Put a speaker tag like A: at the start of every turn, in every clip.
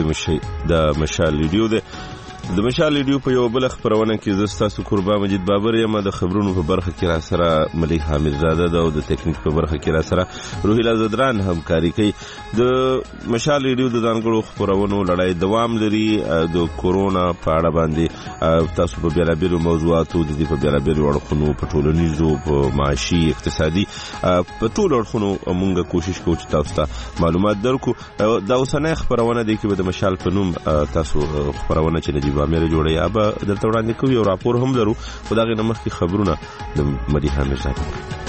A: د مشال ریډیو ده. د مشال ریډیو په یو بل خبرونه کې زه ستاسو قربان مجید بابر یم. د خبرونو په برخه کې را سره ملک حامد زاده ده او د ټیکنیک په برخه کې را سره روحیلا زدران همکاري کوي. د مشال ریډیو د ځانګړو خبرونو لړۍ دوام لري. د کورونا په اړه باندې تاسو په بیلابیلو موضوعاتو د دې په بیلابیلو اړخونو په ټولنیزو په معاشي اقتصادي په ټولو اړخونو موږ کوشش کوو چې تاسو ته معلومات درکو. دا اوسنۍ خبرونه دي چې د مشال په نوم تاسو خبرونه چې نجیب امیر جوړه یا به درته وړاندې کوي او راپور هم لرو. خو دا غي نمخ کې خبرونه د مدیحه مرزا.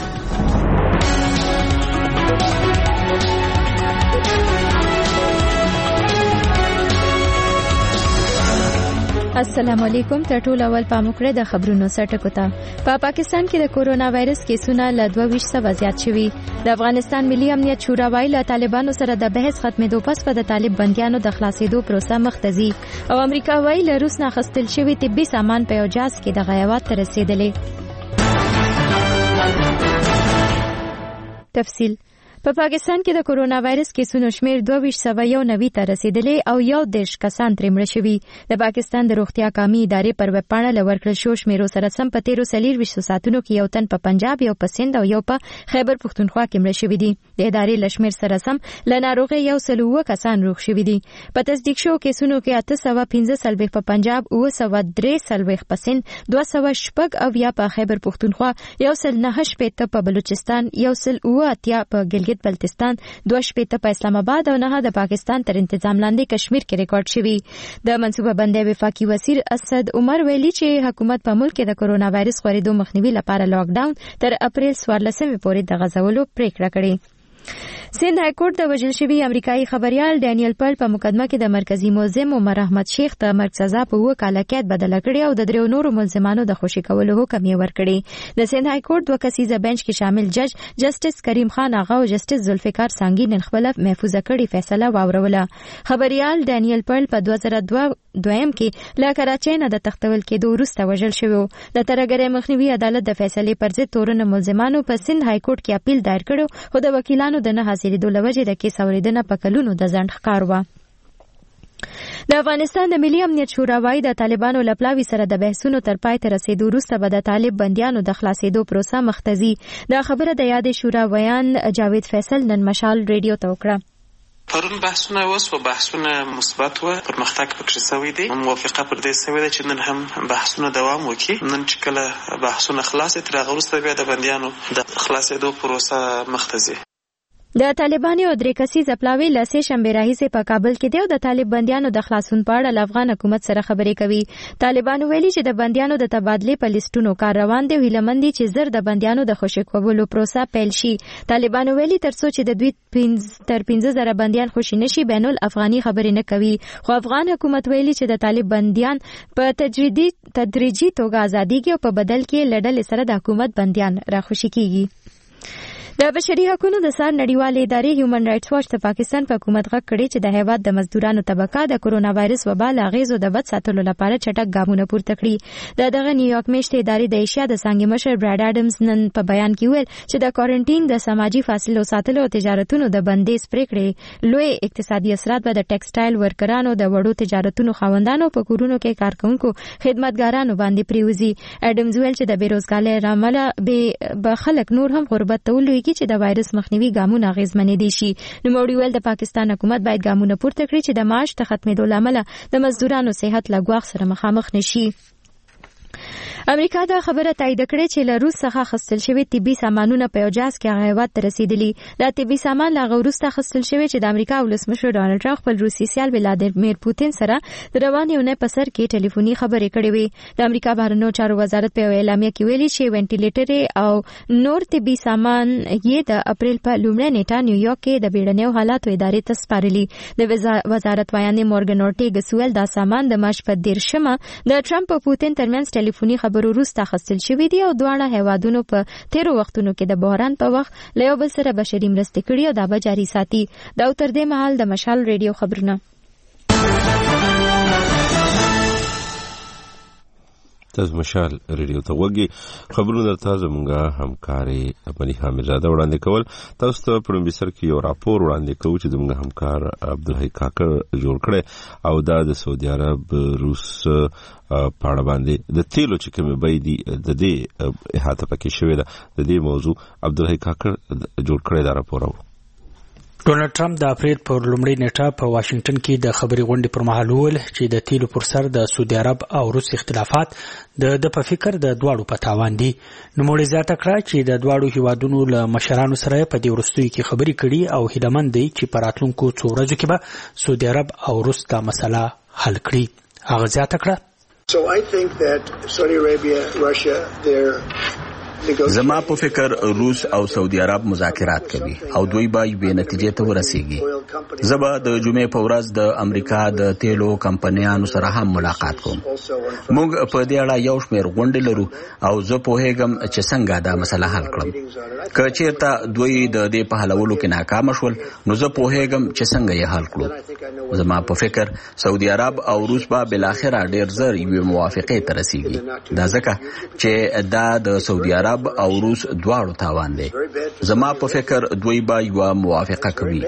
B: السلام علیکم. تر ټولو اول پاموکړه د خبرونو سرټکو ته. په پاکستان کې د کورونا وایرس کیسونه له 22 زیات شوي. د افغانستان ملي امنیت شورا وایي له طالبانو سره د بحث ختمېدو پس به د طالب بندیانو د خلاصېدو پروسه مخ ته ځي. او امریکا وایي له روس نه اخیستل شوي طبي سامان په یو جهاز کې د غیابات ته رسېدلی. تفصیل. په پاکستان کې د کورونا وایرس کیسونو شمیر 2291 ته رسیدلی او 11 کسان ترې مړه شوي. د پاکستان د روغتیا قومي ادارې پر ویب پاڼه لورکړل شو شمیرو سره سم په 13 ساعتونو کې یو تن په پنجاب، یو په سند او یو په خیبر پختونخوا کې مړه شوي دي. د ادارې لشمیر سره سم له ناروغۍ 109 کسان روغ شوي دي. په تصدیق شو کیسونو کې 815 په پنجاب، 903 په سند، 206 او یا په خیبر پختونخوا، 109 په بلوچستان، 108 په ګلګت بلتستان، 2 په اسلام آباد او 9 د پاکستان تر انتظام لاندې کشمیر کې ریکارډ شوي. د منصوبه بندۍ وفاقي وزیر اسد عمر ویلي چې حکومت په ملک کې د کورونا وایرس خورېدو مخنیوي لپاره لاک ډاون تر اپریل 14 پورې د غځولو پریکړه کړې. سند های کورټ د وژل شوي امریکایي خبريال ډانیل پل په مقدمه کې د مرکزی ملزم عمر احمد شیخ ته مرګ سزا په 2 کاله کې بدله کړې او د 3 نورو ملزمانو د خوشي کولو حکم یې ورکړی. د سند های کورټ 2 کسیزه بنچ کې شامل جج جسټس کریم خان آغا او جسټس ذوالفقار سانګي نن خپل محفوظه کړي فیصله واوروله. خبريال ډانیل پل په 2002 کې له کراچۍ نه د تختول کېدو وروسته وژل شوی. د ترګری مخنیوي عدالت د فیصلې پر ضد تورن ملزمانو په سند های کورټ کې اپیل دایر کړو خو د وکیلانو د نه حاصلېدو له وجې د کیس اورېدنه په کلونو د ځنډ ښکار وه. د افغانستان د ملي امنیت شورا وایي د طالبانو له پلاوي سره د بحثونو تر پای ته رسېدو وروسته به د طالب بندیانو د خلاصېدو پروسه مخ ته ځي. دا خبره د یادې شورا ویان جاوید فیصل نن مشال ریډیو ته وکړه.
C: پرون بحثونه وسو، بحثونه مثبت و، پرمختګ پکې شوی دی. موافقه پر دې شوې ده چې نن هم بحثونه دوام وکړي. نن چې کله بحثونه خلاص تر هغه وروسته بیا د بندیانو د خلاصېدو پروسه مخ ته ځي.
B: د طالبانو 3 کسیزه پلاوی له سې شنبې راهیسې په کابل کې دی او د طالب بندیانو د خلاصون په اړه له افغان حکومت سره خبرې کوي. طالبانو ویلي چې د بندیانو د تبادلې په لیستونو کار روان دی او هیله مند دي چې زر د بندیانو د خوشي کولو پروسه پیل شي. طالبانو ویلي ترڅو چې د دوی تر 15000 بندیان خوشي نشي بین الافغاني خبرې نه کوي. خو افغان حکومت ویلي چې د طالب بندیان په تدریجي توګه ازاديږي او په بدل کې لړل سره د حکومت بندیان راخوشي کیږي. د بشري حقوقو د سار نړیوالې ادارې هیومن رائټس واچ د پاکستان په حکومت غږ کړی چې د هیواد د مزدورانو طبقه د کورونا وایرس وبا له اغیزو د بد ساتلو لپاره چټک ګامونه پورته کړي. دغه نیویارک میشتې ادارې د ایشیا د څانګې مشر براد اډمز نن په بیان کې ویل چې د کوارنټین د سماجی فاصلو ساتلو او تجارتونو د بندیز پریکړې لوی اقتصادي اثرات به د ټیکسټایل ورکرانو، د وړو تجارتونو خاوندانو، په کورونو کې کارکونکو، خدمتګارانو باندې پریوزي. اډمز ویل چې د بیروزګارۍ رامله به خلک نور هم غربت ته ولوي چې د وایرس مخنیوي ګامونه اغیزمنې دي شي. نوموړي ویل د پاکستان حکومت باید ګامونه پورته کړي چې د معاش د ختمېدو له امله د مزدورانو صحت له ګواښ سره مخامخ نشي. امریکا دا خبره تایید کړې چې له روس څخه اخیستل شوي طبي سامانونه په یو جهاز کې هیواد ته رسیدلي. دا طبي سامان له هغه وروسته اخیستل شوي چې د امریکا ولسمشر ډانلډ ټرمپ خپل روسي سیال ولادیمیر پوتین سره د روانې اونۍ په سر کې ټلیفوني خبرې کړې وې. د امریکا بهرنیو چارو وزارت په اعلامیه کې ویلي چې وینټیلیټر او نور طبي سامان یې د اپریل په لومړۍ نیټه نیویارک کې د بیړنیو حالاتو ادارې ته سپارلي. د وزارت ویاندې مورګن اورټیګس ویل دا سامان د مارچ په 13 د ټرمپ او پوتین ترمنځ ټلیفوني خبرو وروسته اخیستل شوي دي او دواړه هیوادونو په تیرو وختونو کې د بحران په وخت له یو بل سره بشري مرستې کړي او دا به جاري ساتي. دا تر دې مهال د مشال ریډیو خبرونه.
A: تاسو مشال ریډیو ته وګورئ خبرونه درته زموږه همکاري ملي حامدزاده وړاندې کول. تاسو ته په لومړي سر کې یو راپور وړاندې کوو چې زموږ همکار عبدالحی کاکړ جوړ کړی او دا د سعودي عرب روس پاړه باندې د تیلو چې کومه بیې دي د دې احاطه پکې شوې ده. د دې موضوع عبدالحی کاکړ جوړ کړی دا راپور.
D: ډونالد ټرمپ د اپریل پر لومړۍ نیټه په واشنگټن کې د خبري غونډې پر مهال وویل چې د تیلو پر سر د سعودي عرب او روس اختلافات د په فکر د دواړو په تاوان دي. نوموړي زیاته کړه چې د دواړو هیوادونو له مشرانو سره په دې وروستیو کې خبرې کړي او هیلهمند دي چې په راتلونکو څو ورځو کې به سعودي عرب او روس دا مسله حل کړي. هغه زیاته کړه
E: So I think that Saudi Arabia, Russia,
F: زما په فکر روس او سعودي عرب مذاکرات کوي او دوی به یوې نتیجې ته ورسیږي. زه به د جمعې په ورځ د امریکا د تیلو کمپنیانو سره هم ملاقات کوم. موږ په دې اړه یو شمېر غونډې لرو او زه پوهیږم چې څنګه دا مسله حل کړم. که چېرته دوی د دې په حلولو کې ناکام شول نو زه پوهیږم چې څنګه یې حل کړو. زما په فکر سعودي عرب او روس به بالاخره ډېر زر یوې موافقې ته رسیږي. دا ځکه چې دا د سعودي عرب او روس دواړو تاوان دی. زما په فکر دوی به یو موافقه کوي.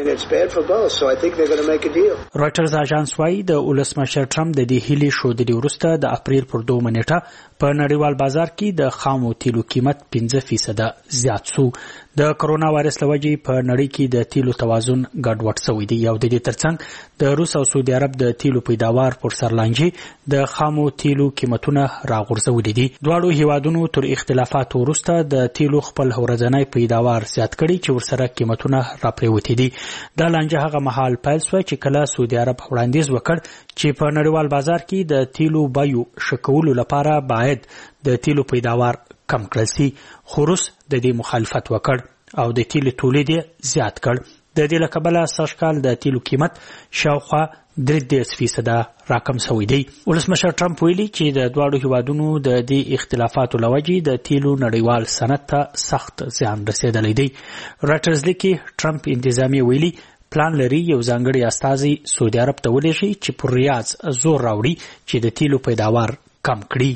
D: رویټرز اژانس وايي د ولسمشر ټرمپ د دې هیلې ښودلې وروسته د اپریل پر 2 نیټه په نړیوال بازار کې د خامو تیلو قیمت 5% زیات شو. د کرونا وایرس له وجې په نړۍ کې د تیلو توازن ګډوډ شوی دی او د دې ترڅنګ د روس او سعودي عرب د تیلو پیداوار پر سر لانجې د خامو تیلو قیمتونه راغورځولې دي. دواړو هیوادونو تر اختلافات وروسته د تیلو خپل ورځنی پیداوار زیات کړي چې ورسره قیمتونه راپریوتې دي. دا لانجه هغه مهال پیل شوه چې کله سعودي عرب وړاندیز وکړ چې په نړیوال بازار کې د تیلو بیو شکولو لپاره باید د تیلو پیداوار کم کړل شي. خو روس د دې مخالفت وکړ او د تیلو تولید زیات کړ. د دې له کبله سږ کال د تیلو قیمت شاوخوا 3% راکم شوی دی. ولسمشر ټرمپ ویلي چې د دواړو هیوادونو د دې اختلافاتو له وجې د تیلو نړیوال صنعت ته سخت زیان رسېدلی دی. راټرز لیکي ټرمپ انتظامیه ویلي پلان لري یو ځانګړی استازی سعودي عرب ته ولېږي چې پر ریاض زور راوړي چې د تیلو پیداوار کم کړي.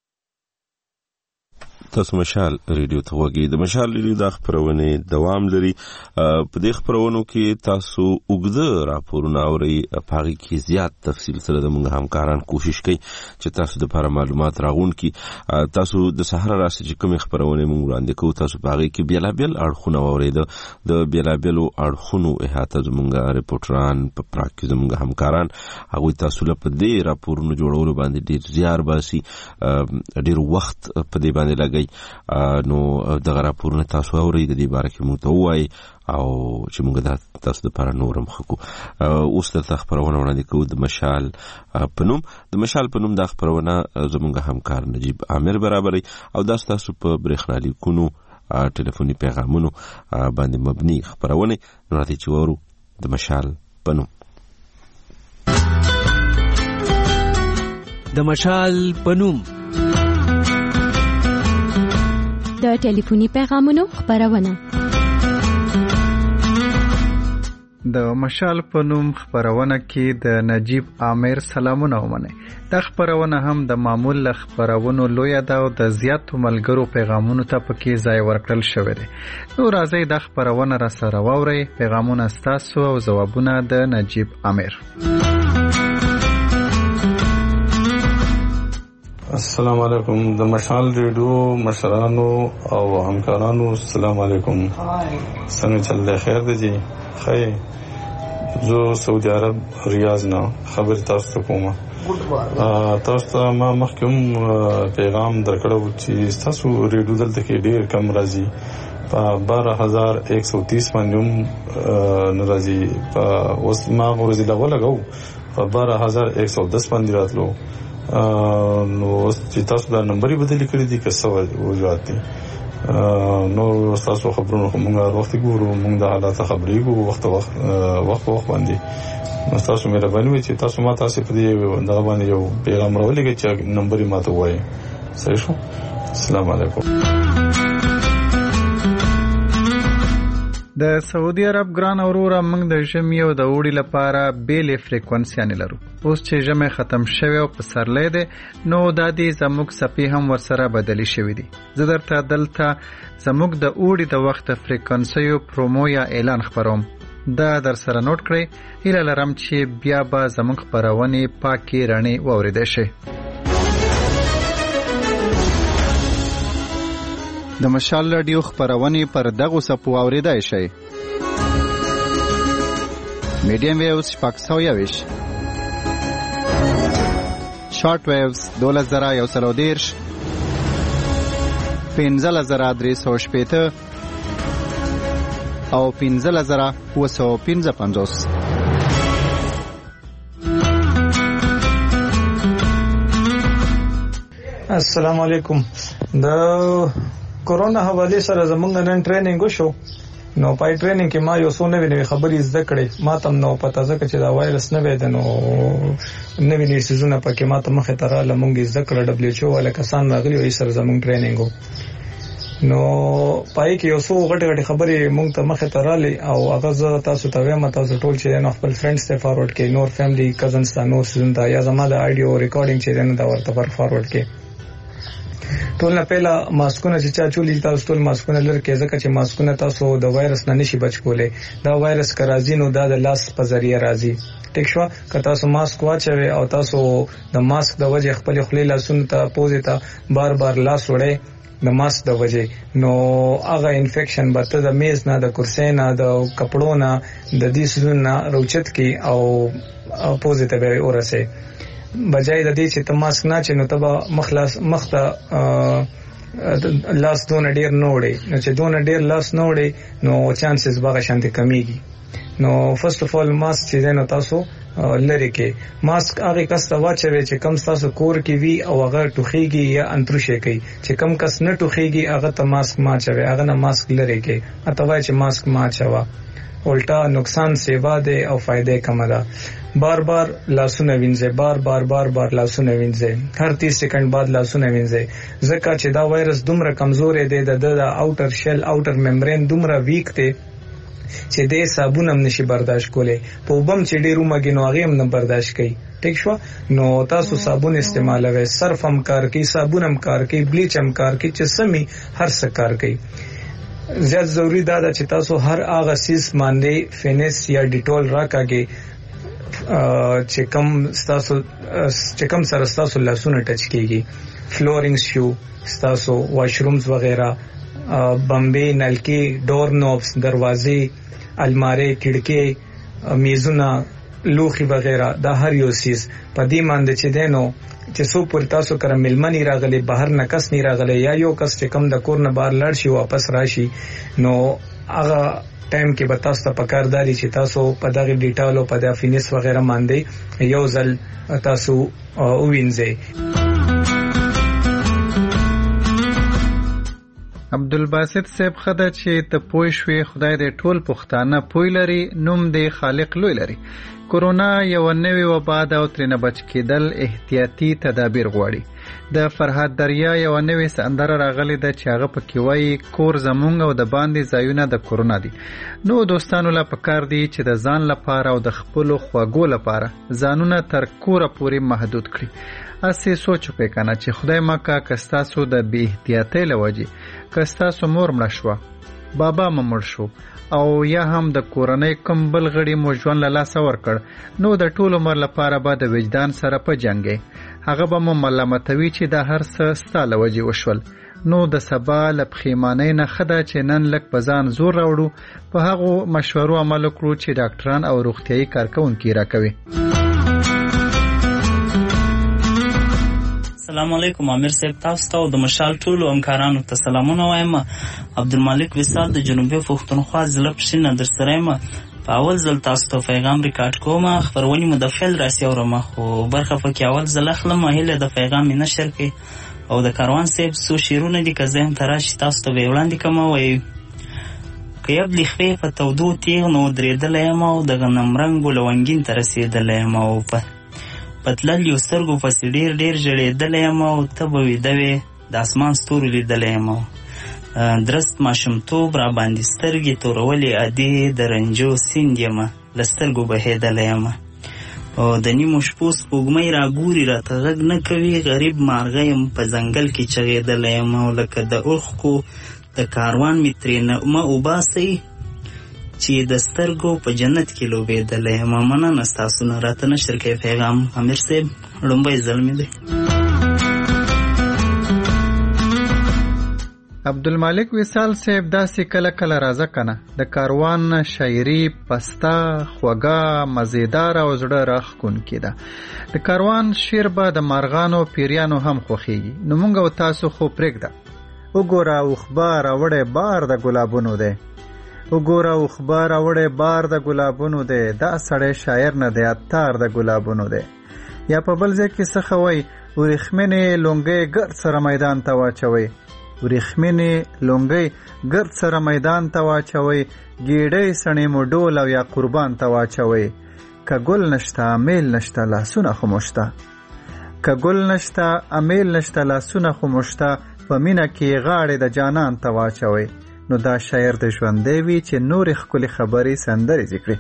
A: تاسو مشال ریډیو ته وګورئ. د مشال ریډیو د خبرونه دوام لري. په دې خبرونو کې تاسو اوږده راپورونه اورئ. په هغه کې زیات تفصیل سره د موږ همکاران کوشش کوي چې تاسو د لپاره معلومات راغون کی. تاسو د سحر راسي چې کوم خبرونه موږ وړاندې کوو تاسو په هغه کې بیلابل اړخونه اورئ. د بیلابلو اړخونو احاطه زموږ ریپورټران په پراک کې زموږ همکاران هغه تاسو له په دې راپورونو جوړولو باندې ډیر زیار باسي. ډیر وخت په دې باندې لګي. نو دغه راپورونه تاسو اورئ. د دې باره کې موږ ته ووایي او چې موږ دا تاسو دپاره نور هم ښه کړو. اوس درته خپرونه وړاندې کوو د مشال په نوم. د مشال په نوم دا خپرونه زموږ همکار نجیب عامر برابروي او دا ستاسو په برېښنالیکونو ټلیفوني پیغامونو باندې مبني خپرونه. نو راځئ چې وورو د مشال په نوم.
G: د مشال په نوم
B: د ټلیفوني پیغامونو خپرونه.
H: د مشال په نوم خبرونه کې د نجیب عامر سلامونه ومنه. د خبرونه هم د معمول خبرونو لوی ده او د زیاتو ملګرو پیغامونو ته پکې ځای ورکړل شوی دی. نو راځي د خبرونه را سره واوري. پیغامونه ستاسو او ځوابونه د نجیب عامر.
I: السلام علیکم. د مشال ریډیو مشرانو او همکارانو السلام علیکم. څنګه چل دی؟ خیر دی جی؟ خیر. زه سعودي عرب ریاض نه خبر تاسو ته کوم. تاسو ته ما مخکې پیغام درکړو چې تاسو ریډیو دلته کې ډیر کم راځي. په 12130 باندې ناراضي. په اوس ما ورځ لګو په 12110 باندې راتلو. نو چې تاسو دا نمبر بدلی کړی دي که څه وجوهات دي. نو تاسو خبرونه موږ وخت ګورو. موږ د حالات خبرې ګورو وخت باندې. نو تاسو مهرباني وکړئ چې تاسو ما تاسو په دې دغه باندې یو پیغام راولېږئ چې نمبر یې ماته وایي. صحیح شو؟ السلام علیکم.
H: د سعودي عرب ګران اوروره موږ د ژمي او د اوړي لپاره بیلې فریکونسیانې لرو. اوس چې ژمی ختم شوی او پسرلی دی نو دا دې زموږ څپې هم ورسره بدلې شوي دي. زه درته دلته زموږ د اوړي د وخت فریکونسیو پرومو یا اعلان خپروم. دا در سره نوٹ کړئ. هیله لرم چې بیا به زموږ خپرونې پاکې رڼې واورېدی شي. د مشال رادیو خپرونې پر دغو څپو اورېدای شئ. میډیم ویوز 621، شارټ ویوز 2130، 15380 او 15755.
G: السلام علیکم. د کورونا حواله سره زمونږ نن ټریننګ وشو. نو پای ټریننګ کې ما یو څو نوې خبرې زده کړې. ما تم نو پته ځکه چې دا وایرس نه وې د نو نوې سيزونه پکې ما ته مخه تر لمونږ زده کړل. WHO ولا کسان راغلي وي سره زمونږ ټریننګ. نو پای کې یو څو غټ خبرې مونږ ته مخه تراله او هغه زه تاسو ته وایم تاسو ټول چې نو خپل فرندز ته فارورډ کې نور فیملی کزنز ته نور سيزونه ته یا زما د اډیو ریکارډینګ چې نه دا ورته فارورډ کې. ټول نه پهلا ماسکونه چې چا چولې تاسو ټول ماسکونه لر کې ځکه چې ماسکونه تاسو د وایرس نه نشي بچ کولای. دا وایرس کرازي نو دا د لاس په ذریعہ راځي. ټیک شو که تاسو ماسک واچوي او تاسو د ماسک د وجه خپل خپل لاسونه ته پوزې ته بار بار لاس وړئ د ماسک د وجه نو هغه انفیکشن به ته د میز نه د کرسۍ نه د کپړو نه د دې سونه روچت کی او پوزې ته به ورسه. بجای د دې چې ته ماسک نه چنو ته مخته لاس دون ډیر نه وړي. نو چې دون ډیر لاس نه وړي نو چانسز باغه شانتي کمیږي. نو فرست اف اول ماسک چې نه تاسو لری کې ماسک هغه کس ته واچوي چې کم تاسو کور کې وی او هغه ټوخیږي یا انترشه کوي. چې کم کس نه ټوخیږي هغه ته ماسک ما چوي هغه نه ماسک لری کې اته وای چې ماسک ما چوا الټا نقصان سیوا ده او فائدې کم ده. بار بار لاسونه وینځه بار لاسونه وینځه هر 30 سکند بعد لاسونه وینځه ځکه چې دا وایرس دومره کمزور دی د اوټر شل اوټر ممبرین دومره ویک دی چې د صابون هم نشي برداشت کولای. په وبم چې ډیرو مګینو هغه هم نه برداشت کوي. ټیک شو. نو تاسو صابون استعمالوي صرف هم کار کوي صابون هم کار کوي بلیچ هم کار کوي چې سمي هر څه کار کوي. زیات ضروری دا چې تاسو هر هغه سیس باندې فینس یا ډیټول راکاږي چې کم سره تاسو لاسونه ټچ کیږي. فلورینګ شو تاسو واشرومز وغیرہ بمبے نلکی ډور نوبس دروازې الماری کړکۍ میزونه لوخي وغیرہ دا هر یو سیس په دې باندې چې دینو چې سو پر تاسو کر ملمنی راغلي بهر نکس نه راغلي یا یو کس چې کم د کور نه بهر لړ شي واپس راشي نو هغه ټایم کې به تاسو ته پکارداري چې تاسو په دغه ډیټیل او په د فینس وغیرہ باندې یو ځل تاسو وینځئ.
H: عبدالباسط صاحب خدا چې ته پوه شوې خدای دې ټول پښتانه پوی لري نوم دې خالق لوی لري. کورونا یو نوې وبا ده او ترې نه بچ کېدل احتیاطي تدابیر غواړي. د فرهاد دریا یو نوې سندره راغلې ده چې هغه پکې وایي کور زمونږ او د باندې ځایونه د کورونا دي. نو دوستانو لا پکار دي چې د ځان لپاره او د خپلو خواږو لپاره ځانونه تر کوره پورې محدود کړي. اسې سوچ وکړه چې خدای ماکا کستاسو د بی احتیاطۍ لوجې کستاسو مور مړ شو بابا مړ شو او یا هم د کورنۍ کوم بل غړي مو ژوند له لاسه ورکړ نو د ټول عمر لپاره به د وجدان سره په جنګي هغه به مو ملامتوي چې د هر څه ستاله وجې وشول. نو د سبا لپخیمانې نه خدا چې نن لک بزان زور راوړو په هغه مشورو عمل وکړو چې ډاکټران او روغتيایي کارکونکي راکوي.
J: السلام علیکم امیر صاحب تاسو ته د مشال ټولو همکارانو ته سلامونه وایم. عبدالمالک وصال د جنوبي پښتونخوا ضلع پښین در سره یم. په اول ځل تاسو ته پیغام ریکارډ کوم خبرونه مو د فعل راسي اورم خو برخه پکې اول ځل خلم هله د پیغام نشر کې او د کاروان صاحب سو شیرونه دي که زه هم تراشي تاسو ته وړاندې کوم وای که یبلی خفه په تودو تیغ نو درېدلی یم او د غنم رنګو لونګین ته رسېدلی یم او په تللیو سترګو پسې ډېر ژړېدلی یم او ته به ویده وې د اسمان ستورو لیدلی یم درست ماشومتوب را باندې سترګې تورولې ادې د رنجو سیند یمه له سترګو بهېدلی یمه او د نیمو شپو سپوږمۍ را ګوري راته غږ نه کوي غریب مارغه یم په ځنګل کې چغېدلی یم او لکه د اوښکو د کاروان مې ترې مه وباسئ چې د سترګو په جنت کې لوبېدلی یم. مننه ستاسو نه راته نشر کوي پیغام. امیر صاحب لومبی ځل مې دی.
H: عبدالمالک وصال صاحب داسې کله کله راځه کنه د کاروان شاعري پسته خوږه مزیدار او زړه راښکونکې ده. د کاروان شعر به د مارغانو پیریانو هم خوښیږي. نو موږ او تاسو خو پرېږده. وګوره اوښبه راوړی بار د ګلابونو دی، وګوره اوښبه راوړی بار د ګلابونو دی، دا سړی شاعر نه دی عطار د ګلابونو دی. یا په بل ځای کې څه وایي وریښمینې لونګۍ ګرد سره میدان ته واچوئ، وریښمینې لونګۍ ګرد سره میدان ته واچوئ، ګیډۍ سڼې مو ډول او یا قربان ته واچوئ. که ګل نشته امیل نشته لاسونه خو مشته، که ګل نشته امیل نشته لاسونه خو مشته، په مینه کې غاړې د جانان ته واچوئ. نو دا شاعر د ژوندی وي چې نورې ښکلې خبرې سندرې ذکرې.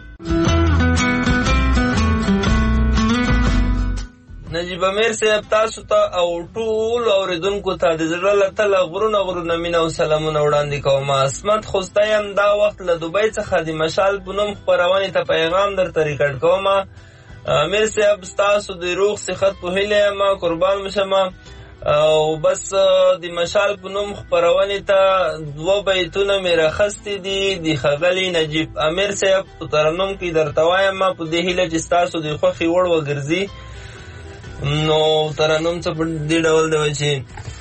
K: نجیب امیر صاحب تاسو ته او ټول اوریدونکو ته د زړه له تله غرونه مینه او سلامونه وړاندې کوم. عصمت خوستی یم دا وخت له دوبۍ څخه د مشال په نوم خپرونې ته پیغام درته ریکارډ کوم. امیر صاحب ستاسو د روغ صحت په هیله یم، قربان مشم. او بس د مشال په نوم خپرونې ته 2 بیتونه مې راخستي دي د ښاغلي نجیب امیر صاحب په ترنم کې درته وایم په دې هیله چې ستاسو د خوښې وړ وګرځي. نو ترنم څه په دې ډول دی چې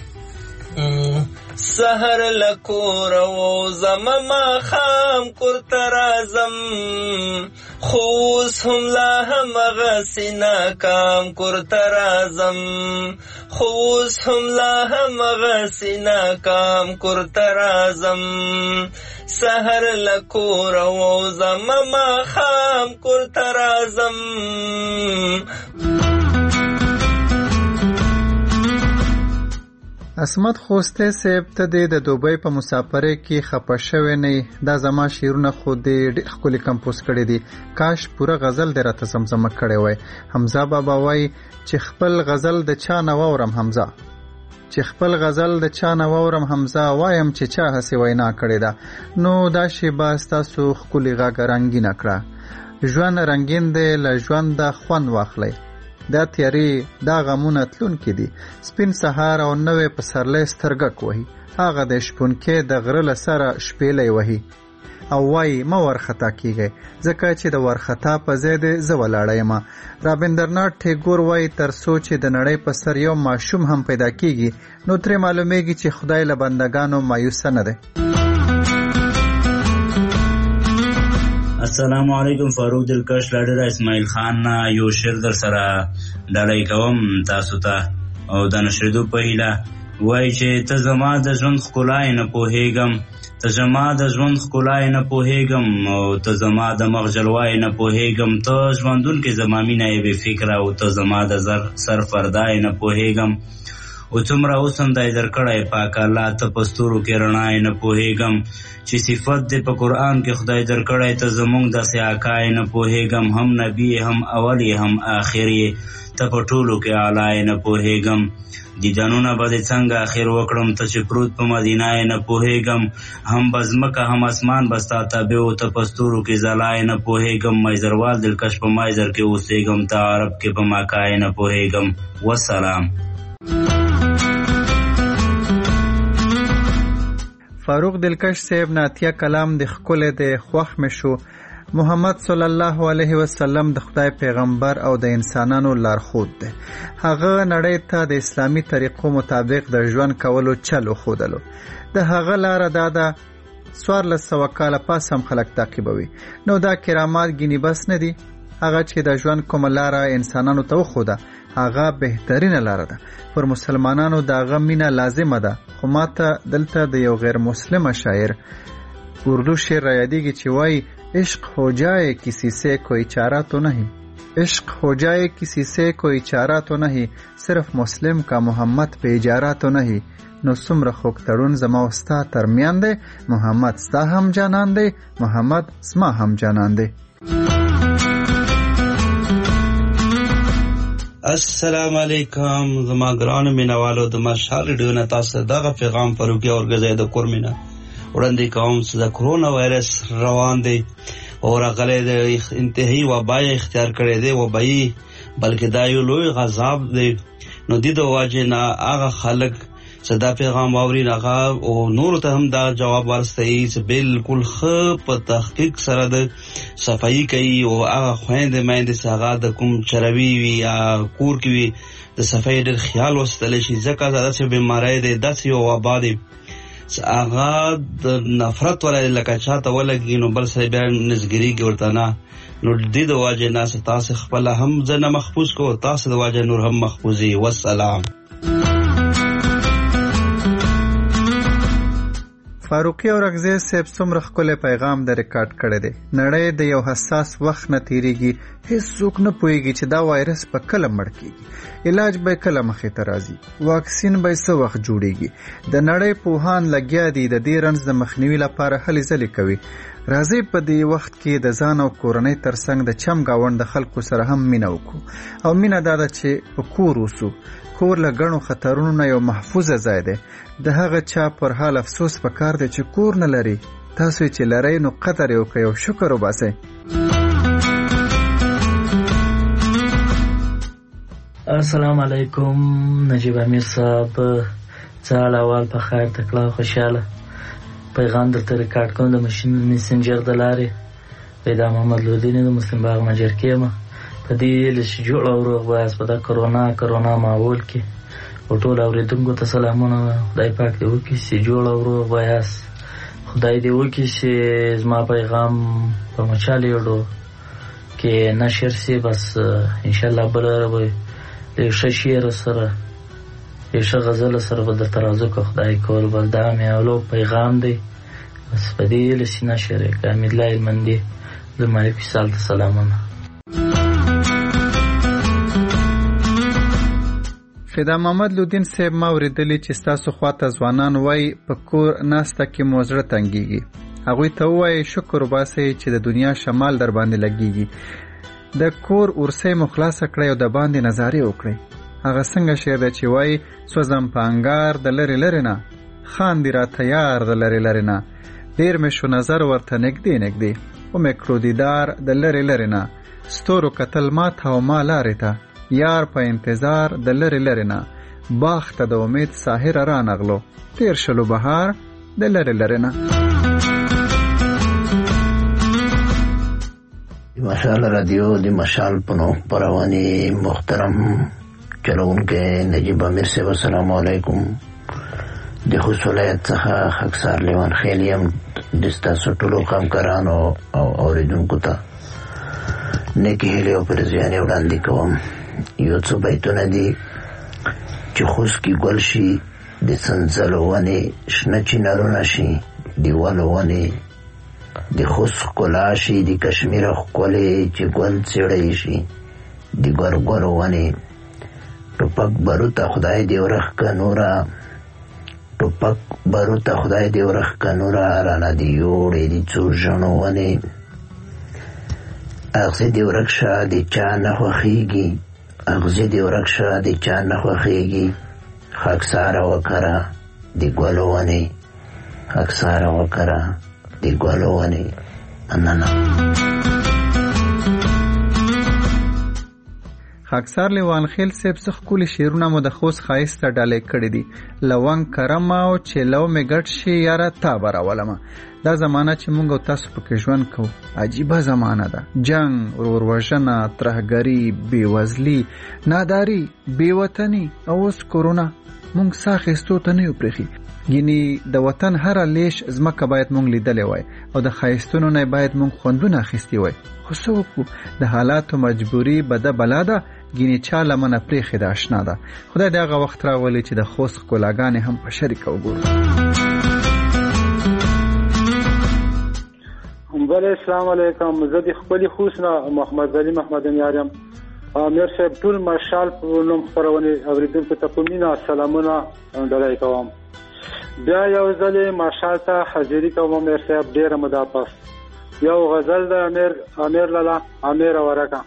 K: سحر لکور وزم ماخام کور ترازم خوز هم لا هم غسی ناکام کور ترازم خوز هم لا هم غسی ناکام کور ترازم سحر لکور وزم ماخام کور ترازم.
H: عصمت خوستی صاحب ته د دوبۍ په مسافرۍ کې خپه شوی نه. دا زما شعرونه خو دې ډېر ښکلي کمپوز کړي دي. کاش پوره غزل دې راته زمزمه کړی وای. حمزه بابا وایي چې خپل غزل د چا نه واورم حمزه، چې خپل غزل د چا نه واورم حمزه، وایم چې چا هسې وینا کړې ده. نو دا شیبه ستاسو ښکلې غږ رنګینه کړه. ژوند رنګین دی له ژونده خوند واخلئ. دا تیاری دا غمونه تلونکي دي. سپین سهار او نوې پسرلی سترګک وهي، هغه د شپونکې د غره له سره شپېلی وهي. او وایي مه ورخطا کیږئ ځکه چې د ورخطا په ځای د زه ولاړه یم. رابندرناټ ټیګور وایي تر څو چې د نړۍ په سر یو ماشوم هم پیدا کیږي نو ترې معلومیږي چې خدای له بندګانو مایوسه نه دی.
L: السلام علیکم. فاروق دلکش لاډر اسماعیل خان یو شعر در سره ډالۍ کوم تاسو ته او د نشریدو په هیله. وایي چې ته زما د ژوند ښکلا نه پوهېږم، ته زما د ژوند ښکلا نه پوهېږم او ته زما د مخ جلوه نه پوهېږم، ته ژوندونکې زما مینه یې بې فکره او ته زما د سر فردای نه پوهېږم. او څومره حسن دی درکړی پاک الله، ته په ستورو کې رڼا یې نه پوهېږم. چې صفت دی په قرآن کې خدای درکړی، ته زمونږ داسې آقا یې نه پوهېږم. هم نبی هم اول یې هم آخر یې، ته په ټولو کې اعلی یې نه پوهېږم. دیدنونه به دې څنګه اخر وکړم، ته چې پروت په مدینه یې نه پوهېږم. هم به ځمکه هم اسمان به ستا تابع و، ته په ستورو کې ځلا یې نه پوهېږم. میزروال دلکش په مایزر کې اوسېږم، ته عرب کې په مکه یې نه پوهېږم. والسلام.
H: فاروق دلکش صاحب ناتیه کلام د ښکلی د خوښ مې شو. محمد صلی الله علیه وسلم د خدای پیغمبر او د انسانانو لارښود دی. هغه نړۍ ته د اسلامی طریقو مطابق د ژوند کولو چلو ښودلو. د هغه لاره دا ده 1400 کاله پس هم خلک تعقیبوي. نو دا کرامات ګینې بس نه دي. هغه چې د ژوند کومه لاره انسانانو ته وښوده هغه بهترینه لاره ده. پر مسلمانانو د هغه مینه لازمه ده. خو ماته دلته د یو غیر مسلمه شاعر اردو شعر را یادیږي چې وایي عشق ہو جائے کسی سے کوئی چارہ تو نہیں، इश्क हो जाए किसी से कोई चारा तो नहीं, सिर्फ मुस्लिम का मोहम्मद पे इजारा तो नहीं. نو څومره خوږ تړون زما او ستا ترمیان دی، محمد ستا هم جانان دی، محمد زما هم جانان دی.
M: السلام علیکم زما ګرانو مینوالو، د مشال ریډیو نه تاسو دغه پیغام پروګي اورګزای د کورمینا وړاندې کوم چې د کرونا وایرس روان دی او راغلی د انتهایی وبای اختیار کړی دی، وبای بلکې دا یو لوی غضب دی. نو د دې وجه نه هغه خلک صدا پیغام اوري راغا او نور ته هم دا جواب ورستي چې بالکل خ په تحقیق سره د صفائی کوي او هغه خويندې مېندې ساغه د کوم چروي وي یا کور کې وي د صفائی ډېر خیال وستل شي، ځکه دا چې بیماری ده داسې او آباد هغه د نفرت ولا لکه چاته ولګي نو بل سره بیا نزګری کې ورته نه. نو د دې د واجب ناس تاسو خپل هم ځنه محفوظ کو، تاسو د واجب نور هم محفوظي. والسلام.
H: فاروقي او رغزي صاحب څومره ښکلی پیغام د ریکارډ کړی دی. نړۍ د یو حساس وخت نه تیریږي، هیڅوک نه پوهیږي چې دا وایرس په کله مړ کیږي، علاج به کله مخې ته راځي، واکسین به څه وخت جوړیږي. د نړۍ پوهان لګیا دي د دې رنځ د مخنیوي لپاره هلې ځلې کوي. راځي په دې وخت کې د ځان او کورنۍ ترڅنګ د چم گاوند د خلکو سره هم مینه وکړو، او مینه دا ده چې په کور اوسو. کور له ګڼو خطرونو نه یو محفوظه ځای دی. د هغه چا پر حال افسوس پکار دی چې کور نه لري. تاسو چې لرئ نو قدر یې وکړئ او شکر وباسئ.
N: السلام علیکم نجیب امیر صاحب، څه احوال؟ په خیر تکړه خوشاله. پیغام درته ریکارډ کوم د میسنجر د لارې. پیدا محمد لودین د مسلم باغ مجر کېما په دې لږ جوړ او روغ وایاست په دا کرونا ماحول کې. او ټول اوریدونکو ته سلامونه، خدای پاک دې وکړي چې جوړ او روغ وایاست. خدای دې وکړي چې زما پیغام په مچال یوډو کې نشر سي. بس انشاءالله بل به ښه شعر سره ښه غزل سره به درته راځو که خدای کول. بس دا مې اولو پیغام دی، بس په دې لسي نشر یې که امیدالله علمندي د مالک وصال ته سلامونه.
H: فدا محمد لودین صاحب ما اوریدلی چې ستاسو خواته ځوانان وای په کور ناسته کې مو زړه تنګیږي. هغوی ته ووایئ شکر وباسئ چې د دنیا شمال در باندې لګیږي. د کور ورسۍ مو خلاصه کړئ او د باندې نظارې وکړئ. هغه څنګه شعر دی چې وایي سوځم په انګار د لرې لرې نه، خاندي راته یار د لرې لرې نه، ډېر مې شو نظر ورته نږدې نږدې، ومې کړو دیدار د لرې لرې نه، ستورو کتل ما ته او ما لارې ته، یار په انتظار د لرې لرې نه، باغ ته د امید ساحر رانغلو، تیر شلو بهار د لرې لرې نه.
O: مشال رادیو د مشال پنو پروانی محترم چلوونکې نجیب امیر صاحب السلام علیکم. د خوست ولایت څخه خاکسار لیوان خیل یم. د ستاسو ټولو همکارانو او اوریدونکو ته نیکې هیلې او پرزیانې وړاندې کوم. یو څو بیتونه دي چې خوست کې ګل شي، د سنځلو ونې شنه چنارونه شي، دیوالو ونې د خوست ښکلا شي، د کشمیر ښکلې چې ګل څېړی شي، د ګورګورو ونې ټوپک بروته خدای دې ورخ که نوره، ټوپک بروته خدای دې ورخ که نوره، رانه دې یوړې د څو ژڼو ونې، اغزې دې ورک شه د چا نه خوښېږي، اغزې دې ورک شه د چا نه خوښېږي، خاکساره وکره د ګلو ونې، خاکساره وکره د ګلو ونې. مننه.
H: خاکسار لیوان خیل صاحب څه ښکلي شعرونه مو د خوست ښایسته ډالۍ کړي دي. لونګ کرمه او چې لو مې ګډ شي یاره تا به راولمه. دا زمانه چې مونږ او تاسو پکې ژوند کوو عجیبه زمانه ده. جنگ، ورور-وژنه، ترهګري، بېوزلي، ناداري، بېوطني او اوس کورونا. مونږ ساه اخیستو ته نه یو پرېښي. ګینې د وطن هره لیش ځمکه باید مونږ لیدلی وای او د ښایستونو نه باید مونږ خوندونه اخیستي وای. خو څه وکړو؟ د حالاتو مجبوري بده بلا ده. ګینې چا لمنه پرېښې ده اشنا ده. خدای د هغه وخت راولي چې د خوست ښکلاګانې هم په شریکه وګورو.
P: بله السلام علیکم. زه د خپل خوسنا محمد علي محمد یارم. امیر صاحب ټول مشال په نوم خبرونه اوریدونکو ته په مینا سلامونه ډالای کوم. بیا یو ځل مشال ته حاضری کوم امیر صاحب ډیر مدافع. یو غزل د امیر لالا امیر ورکا.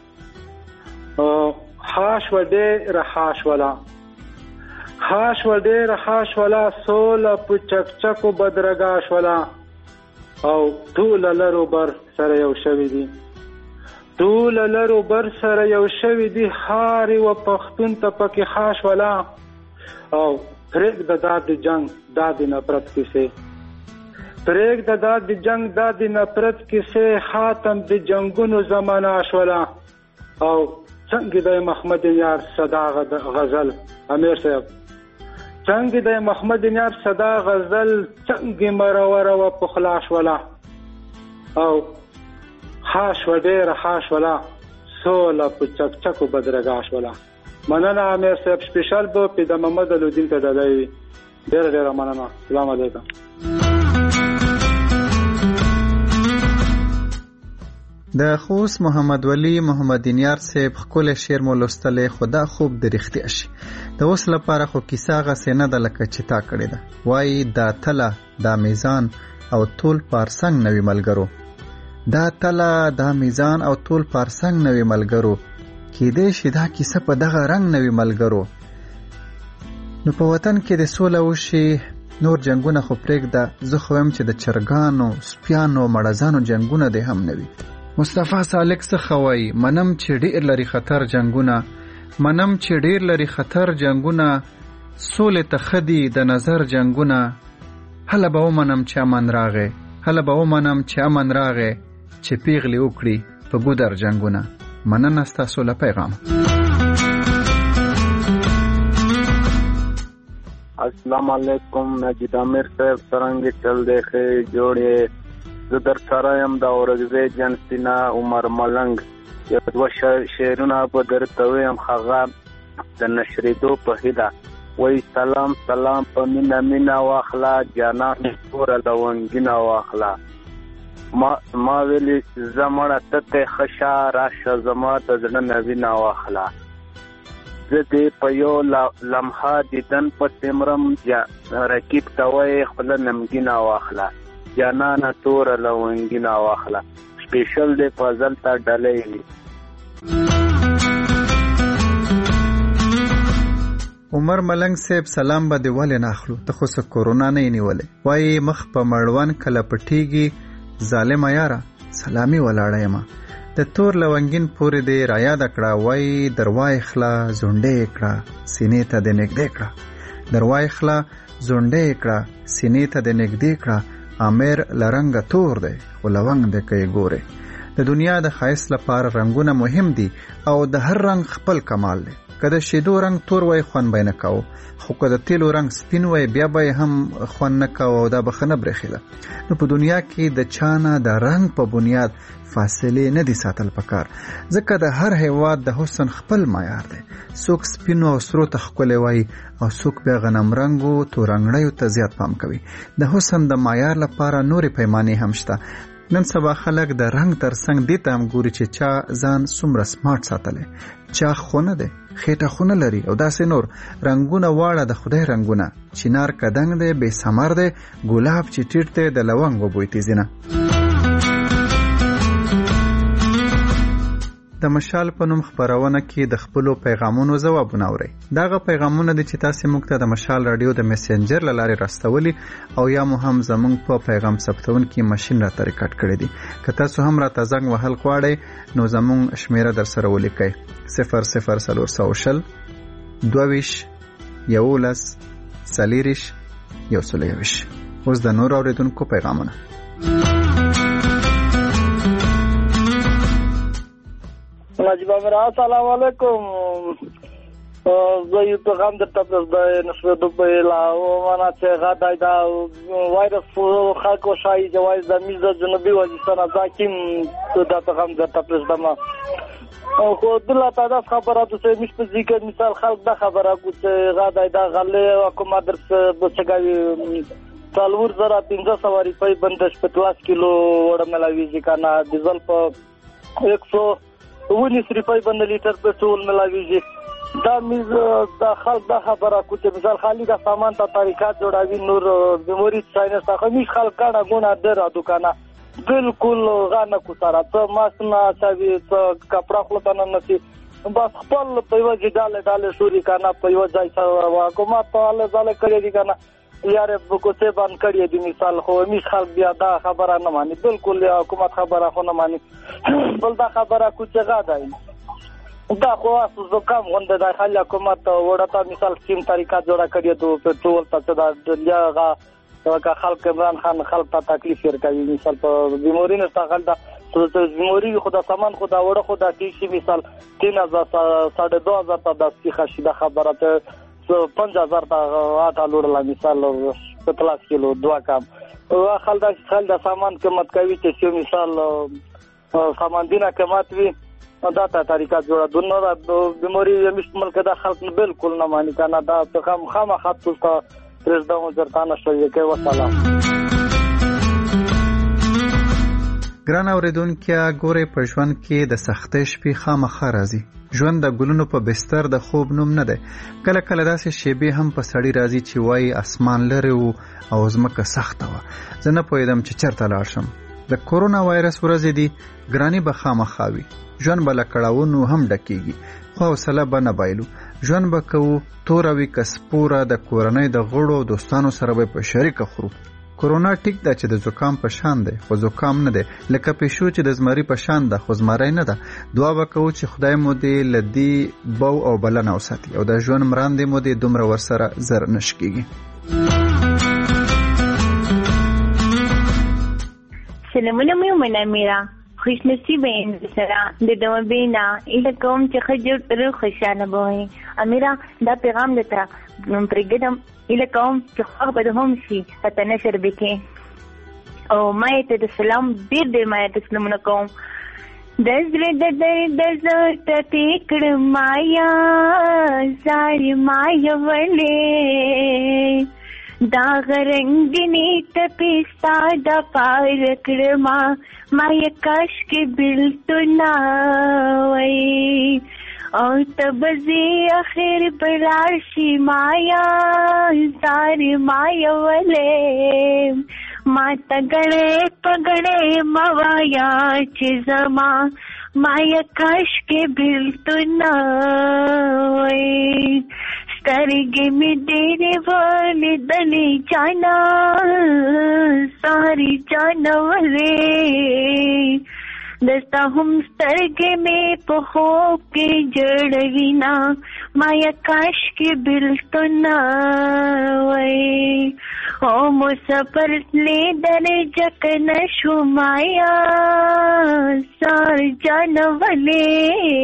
P: حاش و ډیر حاش ولا حاش و ډیر حاش ولا سول په چکچکو بدرګاش ولا او ټول لرو بر سره یو شوی دي. ټول لرو بر سره یو شوی دي هاري و پښتون ته پکې خاص ولا او پرېګ د داد جنگ داد نفرت کیسه پرېګ د داد جنگ داد نفرت کیسه خاتم د جنگونو زمانہ شولا او څنګه د محمد یار صدا غزل امیر صاحب څنګه د محمد یار صدا غزل څنګه مرور و پخلاش ولا او حاش و ډیر حاش ولا سولا په چکچکو بدرګاش ولا. مننه امیر صاحب سپیشل به پیدا محمد الدین ته دلای ډیر مننه. السلام علیکم.
H: د خوست محمد ولی محمد یار صاحب خپل شعر مولستل خدا خوب د رښتیا شي. د اوس لپاره خو کیسه غسه نه د لکه چتا کړی دا وای دا تله دا میزان او ټول پارسنګ نوی ملګرو دا تله دا میزان او ټول پارسنګ نوی ملګرو کې دې شیدا کیسه په دغه رنگ نوی ملګرو. نو په وطن کې د سوله وشي نور جنگونه خو پرېږده زه خو هم چې د چرګانو سپیانو مړزانو جنگونه دې هم نوي. مصطفی سالک څخه وای منم چې ډېر لري خطر جنگونه منم چې ډېر لري خطر جنگونه سولې ته خدي د نظر جنگونه هله به ومنم چې امن راغې هله به ومنم چې امن راغې چې پیغلی وکړي په ګودر جنگونه. مننه ستاسو له پیغام.
Q: السلام علیکم. نجیب امیر صاحب څرنګه چل دی ښې جوړې زه در سره یم د اورګزۍ جنسینا عمر ملنګ. یو دوه شعرونه به درته ویم هغه د نشرېدو په هیله وای سلام سلام په مینا مینا واخلا جانان پورا لونګینا واخلا ما ویلی زمړه ته خشا راشه زما د زړه نوینا واخلا زه دې په یو لمحه دیدن په سمرم رکیب توي خپل نمګینا واخلا جانان تور لونګینا واخلا. سپیشل دې فضل ته ډلې
H: عمر ملنګ صاحب سلام به دی ولې ناخلو ته خو څه کورونا نه نیولې وای مخ په مړوان کله پټیږي ظالم یاره سلامي ولاړه ما د تور لونګین پورې دی را یاد کړه وای دروای خلا زونډې کړه سینې ته د نګدې کړه دروای خلا زونډې کړه سینې ته د نګدې کړه امیر لرنګ تور دی خو لونګ د کوي ګوره. د دنیا د خایس لپاره رنگونه مهم دي او د هر رنگ خپل کمال دی. کله شیدو رنگ تور وای خوان بینه کاو خو کله تیلو رنگ سپین وای بیا به هم خوان نه کاو او دا بخنه برخیله. نو په دنیا کې د چانه د رنگ په بنیاد فاصله نه دي ساتل پکار ځکه د هر هیواد د حسن خپل معیار دی. څوک سپینو او سرو ته ښکلی وایي او څوک بیا غنم رنګو تورنګړیو ته زیات پام کوي. د حسن د معیار لپاره نورې پیمانې هم شته. نن سبا خلک د رنگ تر څنګ دې ته هم ګوري چې چا ځان څومره سمارټ ساتلی چا خونه دی خېټه خونه لري او داسې نور رنگونه واړه د خدای رنگونه چینار کدنګ دی بې ثمر دی ګلاب چې ټیټ دی د لونګو بوی تیزینه. د مشال په نوم خبرونه کې د خپلو پیغامونو ځوابونه اورئ. دغه پیغامونه دي چې تاسو موږ ته د مشال رادیو د میسنجر له لارې راستولي او یا مو هم زموږ په پیغام ثبتون کې ماشين راته ریکارډ کړی دي. که تاسو هم راته زنګ وهل غواړئ نو زموږ شمیره در سره ولیکئ 00400 22 11 40 121. اوس د نور اوریدونکو پیغامونه.
R: نجیب امیر السلام علیکم. زه یو پیغام درته پرېږدم نشو په لاو معنا چې غاډای دا وایرس خلکو شای جواز د میز جنوبي وزیرستان ځکیم دا پیغام درته پرېږدم او خو دلته تاسو خبراتو سره مش په ذکر مثال خلک دا خبره کو چې غاډای دا غلې حکومت درس بچګاوي 4,500 روپۍ بندش په 13 کیلو وړه ملاویږي کنه. ډیزل په 119 روپۍ بند لیټر پټرول ملاویږي. دا میز د خلک د خبره کو چې مثال خالی د سامان ته طریقات جوړاوي نور بیماری ساينس ته خمیش خلک کاڼه ګونه در دکانه بالکل غانه کو سره ته ماسنه چاوي ته کپڑا خلطانه نسی بس خپل په یو ځای شوري کنه په یو ځای سره حکومت ته ځاله کړی دي کنه یار بوکوته باندې کړی دي مثال خو میش خلک بیا دا خبره نه مانی بالکل حکومت خبره خو نه مانی بل دا خبره کو چې غاډای دا خو اسو کم غونډه د خلک حکومت وړته مثال سیم طریقه جوړه کړی ته پټرول ته دا دغه که خلک عمران خان خلک ته تکلیف ورکوي مثال په بیماری نه ستغل دا بیماری خدا سامان خدا وړه خدا کیږي مثال 3000 2,500 ته د خشيده خبره ته 5,000 ته آټا لوړل مثال 13 کیلو 2 کم خلک سامان قیمت کوي چې مثال سامان دینه قیمت وي دا ته طریقه جوړه دنه بیماری مش ملک دا خلک بالکل نه مانی کنه دا خامہ خط ته پرېږدم وزرتانه شوی کې وسلام.
H: ګران اوریدونکو ګوره په ژوند کې د سختۍ شپې خامخا راځي. ژوند د ګلونو په بستر د خوب نوم نه دی. کله کله داسې شیبې هم په سړی راځي چې وایي اسمان لري او ځمکه سخته وه. زه نه پوهېدم چې چېرته لاړ شم. د کورونا وایرس ورځې دي ګراني به خامخا وي. ژوند به له کړاوونو هم ډکېږي خو حوصله به نه بایلو. ژوند به کوو توره وي که سپوره د کورنۍ د غړو او دوستانو سره به په شریکه خورو. کورونا ټیک ده چې د زکام په شان دی خو زکام نه دی. لکه پیشو چې د زمري په شان ده خو زمری نه ده. دعا وکړو چې خدای مو دې له دې بو او بلنه وساتي او د ژوند مراندې مو دې دومره ورسره زر نش کېږي.
S: سلامونه مې مناميرا خوش نصیب یم سره د دوبینا اله کوم چې خجر تر خوشاله وي. امیرا دا پیغام لته پرګدم اله کوم چې خو به هم شي ته نشر بکې او مې ته د سلام ډېر مې ته سلام کوم. دزر د درد ته کړ مایا زاري مایا ولې دا غرنګنی ته پستا د پار کړما ما کاش کې بلتنا وای او تبزی اخر بلاشی مایا زاری مایا ولې ما تګړې پګړې موایا چې زما مایا کاش کې بلتنا وای سترګې مې ډېرې ولیدلې جانا ساری جانورې دستا هم سترګې مې په خوب کې جړوینا مایا کاش کې بلتنا وای او مسافر لیدلې جک نشو مایا سار جانورې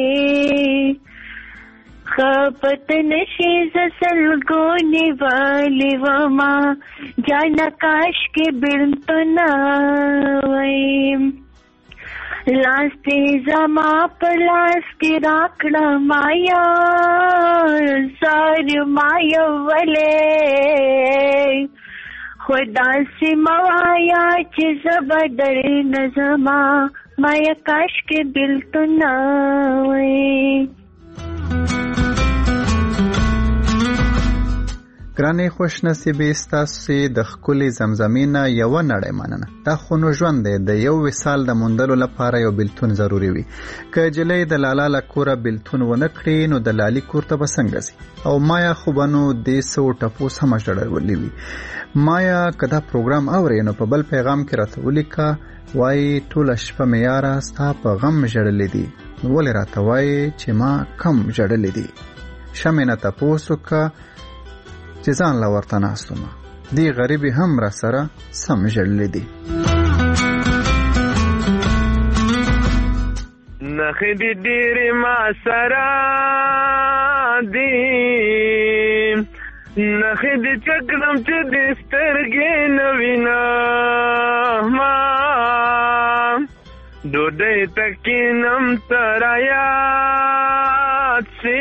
S: خپت نشی زسلگونی والی وما جانا کاش کے بلتنا ویم لاس تیزا ما پر لاس کی راکڑا مایا سار مایا ولی خدا سی موایا چیز بدر نظما مایا کاش کے بلتنا ویم.
H: ګرانې خوش نصیبې ستاسو د ښکلې زمزمې نه یوه نړۍ مننه. دا خو نو ژوند دی. د یو وصال د موندلو لپاره یو بېلتون ضروري وي. که جلۍ د لالا له کوره بېلتون ونه کړي نو د لالي کور ته به څنګه ځي؟ او مایا خو به نو دې څه ټپوس هم ژړولي وي. مایا که دا پروګرام اورې نو په بل پیغام کې راته ولیکه وایي ټوله شپه مې یاره ستا په غم ژړلې دي نو ولې راته وایې چې ما کم ژړلې دي. شمې نه تپوس وکړه چې ځان له ورته ناستومه دی غریبي هم را سره سم ژړلې دي.
K: نخې دې ډېرې ما سره دي نخې دې چکړم چې دې سترګې نه وینم ډوډۍ ته کښېنم ته رایاد شي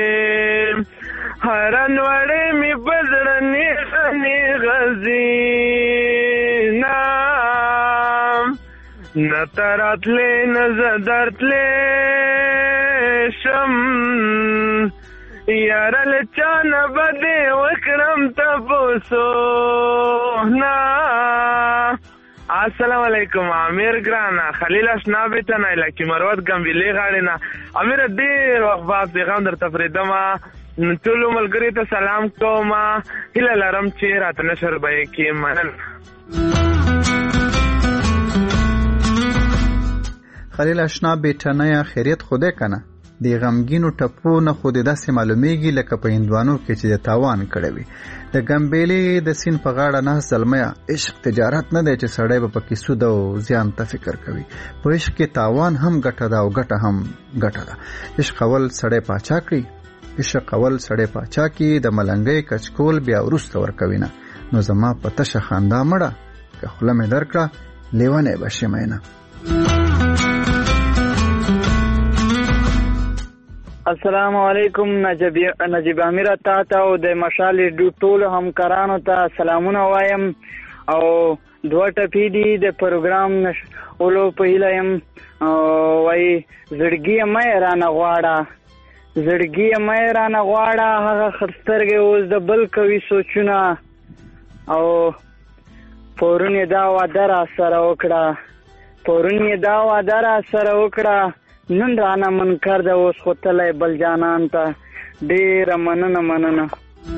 K: هره نوړې مې په زړه نیغه نیغه ځي
T: نتراتلې نزدرتلې شم یارل چانه بده وکرم تپوسو نا. السلام علیکم امیر ګرانا خلیل اشنا بیت نه لکه مروت ګمبلې غاړې نه امیر ډېر وخت بعد پیغام درته فریدما ټول ملګری ته سلام کوم هله لرم چې راته نشر به کې منن.
H: خلیل اشنا بیت نه خیریت خوده کنه دی غمګینو ټپو نه خو د داسې معلومیږي لکه په هندوانو کې چې د تاوان کړی وي. د ګمبېلې د سین په غاړه نه زلمیا عشق تجارت نه دی چې سړی به پکې سود او زیان ته فکر کوي. په عشق کې تاوان هم ګټه ده او ګټه هم ګټه ده. عشق اول سړی پاچا کړي، عشق اول سړی پاچا کې د ملنګۍ کچکول بیا وروسته ورکوي نه. نو زما په تشه خندا مړه که خوله مې درکړه لیونی به شمه نه.
U: السلام علیکم نجیب امیر تا او د مشال ټول همکارانو ته سلامونه وایم او دوه ټپی دي د پروګرام اولو په هیله وای زړګي مې رانه غواړه هغه خرسترګې اوس د بل کوي سوچونه او پورونی دا وعده را سره وکړه نن رانا منکر د اوس خوتلای بل جانان ته ډیر مننه.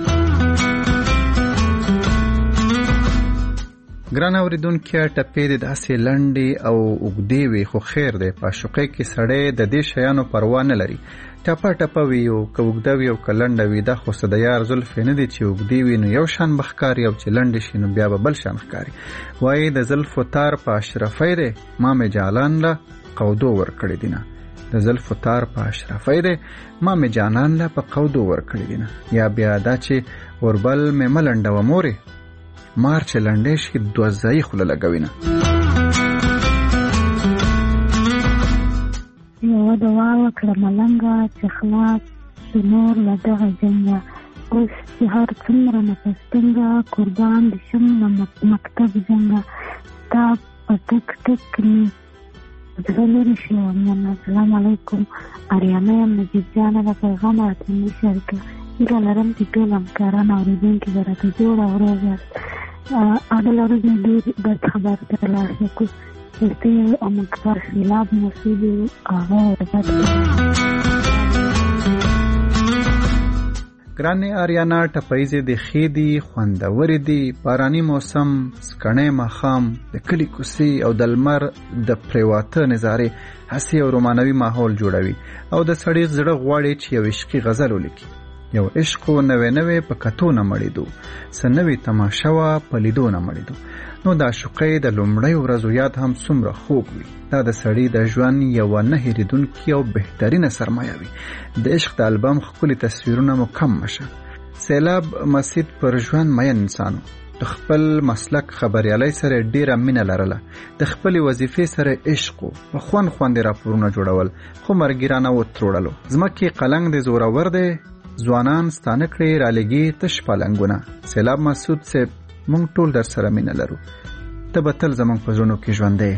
H: ګران اوریدونکو ټپې د داسې لنډې او اوږدې وي خو خیر دی په عاشقۍ کې سړی د دې شیانو پروا نه لري. ټپه وي او که اوږده وي او که لنډه وي دا خو د یار زلفې نه دي چې اوږدې وي نو یو شان به ښکاري او چې لنډې شي نو بیا به بل شان ښکاري. وایي د زلفو تار په اشرفۍ دی ما مې جالان له قودو ورکړې دینه. د زلفو تار په اشرفۍ دی ما مې جانان له په قودو ورکړې دینه. یا بیا دا چې وربل مې ملنډه و مورې مار چې لنډې شي دوه ځایي خوله لګوي نه.
V: یوه دعا وکړه ملنګه چې خلاص شي نور له دغه جنګه اوس چې هر څومره نفس تنګه قربان د شم له مکتب جنګه تا په ټک ټک مې زړه لرې شي ومینه. السلام علیکم اریانه یم نجیب جانه د پیغام راته نشر کړه هیله لرم چې ټول همکاران اورېدونکي به راته جوړه ورځ یاست. اول ورځ مې ډېر بد خبر ترلاسه کړو چې امکار سیلاب مسعود هغه وفات کړی.
H: ګرانې آریانا ټپیزې د ښې دي خوندورې دي باراني موسم سکڼی ماښام د کلي کوڅې او د لمر د پریواته نظارې هسې یو رومانوي ماحول جوړوي او د سړي زړه غواړي چې یو عشقي غزل ولیکي. یو عشق نوې په کتو نه مړېدو څه نوې تماشه وه په لیدو نه مړېدو. نو د عاشقۍ د لومړۍ ورځو یاد هم څومره خوږ وي. دا د سړي د ژوند یوه نه هېرېدونکې او بهترینه سرمایه وي. د عشق د البم ښکلي تصویرونه مو کم مشه. سیلاب مسید پر ژوند مین انسانو د خپل مسلک خبریالۍ سره ډیره مینه لرله. د خپلې وظیفې سره عشق په خوند راپورونه جوړول خو مرګیرانه وتروړلو. ځمکې قلنګ د زورور دی ځوانان ستانه کړې رالګي تش پالنګونه. سیلاب مسعود صاحب مونږ ټول در سره مینه لرو. ته به تل زمونږ په زړونو کې ژوندی.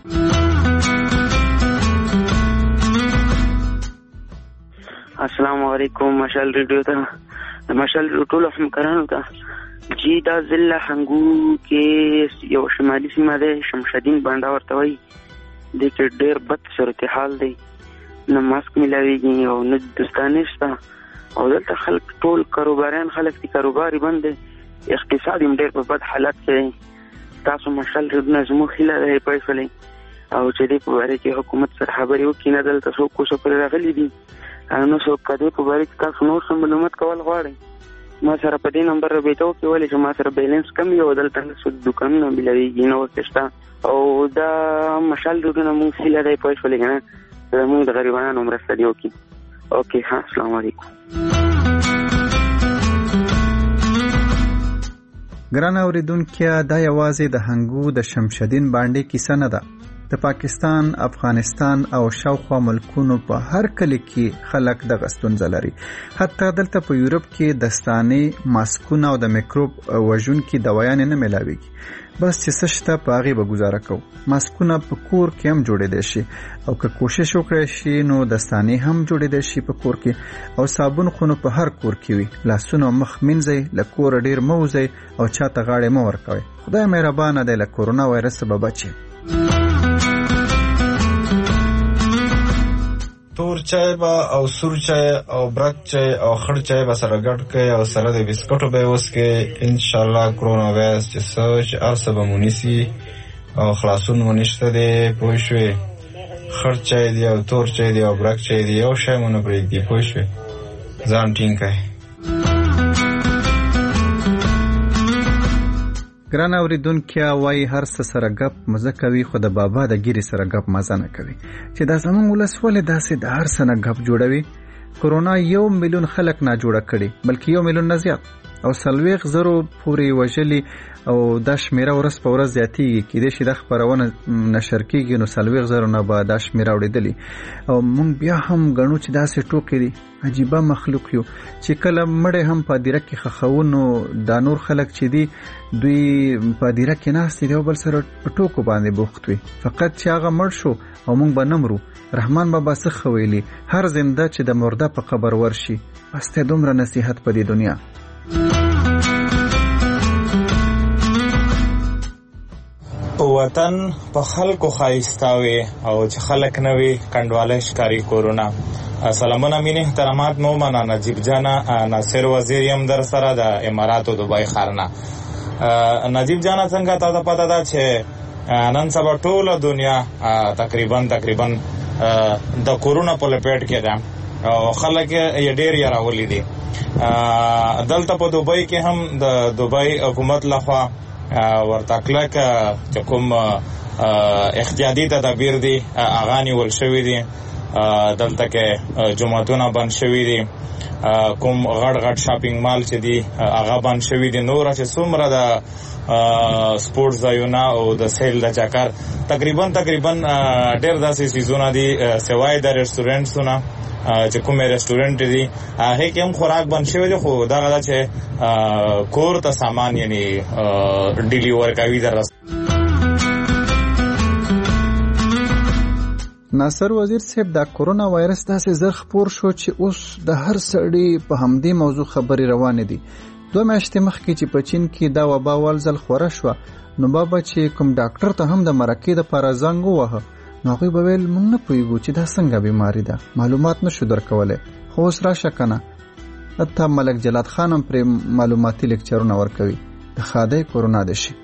W: السلام علیکم مشال ریډیو ته مشال ټول همکارانو ته جی دا ضلع هنګو کې یو شمالي سیمه ده شمشادین بانډا ورته وایي. دې کې ډېر بد صورتحال دی نه ماسک میلاویږي او نه دوستانه شته او دلته خلک ټول کاروباریان خلک دي کاروبار یې بند دی اقتصاد یې ډېر په بد حالت کې دی. تاسو مشال ریډیو زموږ هیله ده پېښلې او چې دې په باره کې حکومت سره خبرې وکړي نه دلته څوک کوڅه پرې راغلي دي نو څوک دې په باره کې تاسو نور څه معلومات کول غواړئ ما سره په دې نمبر رابطه وکړئ ولې چې ما سره بیلنس کم وي او دلته دوکانونه میلاویږي نه ورته شته او دا مشال ریډیو موږ هیله ده پېښلې که نه زموږ د غریبانو مرسته دې وکړي. اوکې ها السلام علیکم.
H: ګران اوریدونکو دا یوازې د هنګو د شمشادین باندې کیسه نه ده. د پاکستان، افغانستان او شاوخوا ملکونو په هر کلی کې خلک دغه ستونزه لري. حتی دلته په یورپ کې دستانې، ماسکونه او د میکروب وژونکي دوايانې نه ملاويږي. بس چې څه شته په هغې به ګزاره کوو. ماسکونه په کور کې هم جوړېدی شي او که کوشش وکړی شي نو دستانې هم جوړېدی شي په کور کې، او صابون خو نو په هر کور کې وي. لاسونه مخ مینځئ، له کوره ډېر مه وځئ او چاته غاړې مه ورکوئ. خدای مهربانه دی، له کورونا وایرس به بچ یې.
C: تور چای با او سور چای او برک چای او خړ چای به سره ګډ کړئ او سره د بسکټو به وڅښئ. انشاءالله کرونا وایرس چې هر څه به مو نیسي او خلاصون مو نشته دی. پوه شوې؟ خړ چای دی او تور چای دی او برک چای دی، یو شی مو نه پرېږدي. پوه شوې؟ ځان ټینګ کړئ.
H: ګران اوریدونکي، وایي هر څه سره ګپ مزه کوي، خو د بابا د ګیرې سره ګپ مزه نه کوي. چې دا زموږ ولس ولې داسې د هر څه نه ګپ جوړوي؟ کرونا 1 میلیون خلک نه جوړه کړي، بلکې 1 میلیون نه زیات، او 40,000 پورې وژلي، او دا شمیره ورځ په ورځ زیاتېږي. کېدای شي دا خپرونه نشر کېږي نو 40,000 نه به دا شمیره اورېدلي. او موږ بیا هم ګڼو چې داسې ټوکې دي. عجیبه مخلوق یو چې کله مړی هم په دیره کې خښو، نو دا نور خلک چې دي دوی په دیره کې ناست دي او بل سره په ټوکو باندې بوخت وي. فقط چې هغه مړ شو او موږ به نه مرو. رحمان بابا څه ویلي؟ هر زنده چې د مرده په قبر ورشي. بس ته دومره نصیحت په دې دنیا.
E: وطن په خلکو ښایسته او چې خلک نه وي کنډواله ښکاري کورونا. سلامونه مینې احترامات مو منه. نجیب جانا ناصر وزیر یم در سره د اماراتو دبی ښارنه. نجیب جانا څنګه تا ته پته ده چې نن سبا ټوله دنیا تقریبا د کورونا په لپیټ کې ده او خلک یې ډېر یراولي دي. دلته په دوبۍ کې هم د دوبۍ حکومت لخوا ورته کلک چې کوم احتیاطي تدابیر دي هغه نیول شوي دي. دلته کې جوماتونه بند شوي دي، کوم غټ شاپینګ مال چې دي هغه بند شوي دي. نور چې څومره د سپورټ ځایونه او د سیل د چکر تقریبا ډېر داسې سیزونه دي سوای د ریسټورنټسونه چې کومې ریسټورنټ دي هغه کې هم خوراک بند شوی دی. خو دا غواړي چې کور ته سامان یعنی ډیلیور کوي در.
H: ناصر وزیر صاحب، دا کورونا وایرس داسې زر خپور شو چې اوس د هر سړي په همدې موضوع خبرې روانې دي. 2 میاشتې مخکې چې په چین کې دا وبا اول ځل خوره شوه، نو بابا چې کوم ډاکټر ته هم د مرکې دپاره زنګ ووهه، نو هغوی به ویل موږ نه پوهېږو چې دا څنګه بیماري ده، معلومات نشو درکولی. خو اوس راشه که نه، حتی ملک جلاد خان هم پرې معلوماتي لیکچرونه ورکوي. د ښادۍ کورونا دې شي.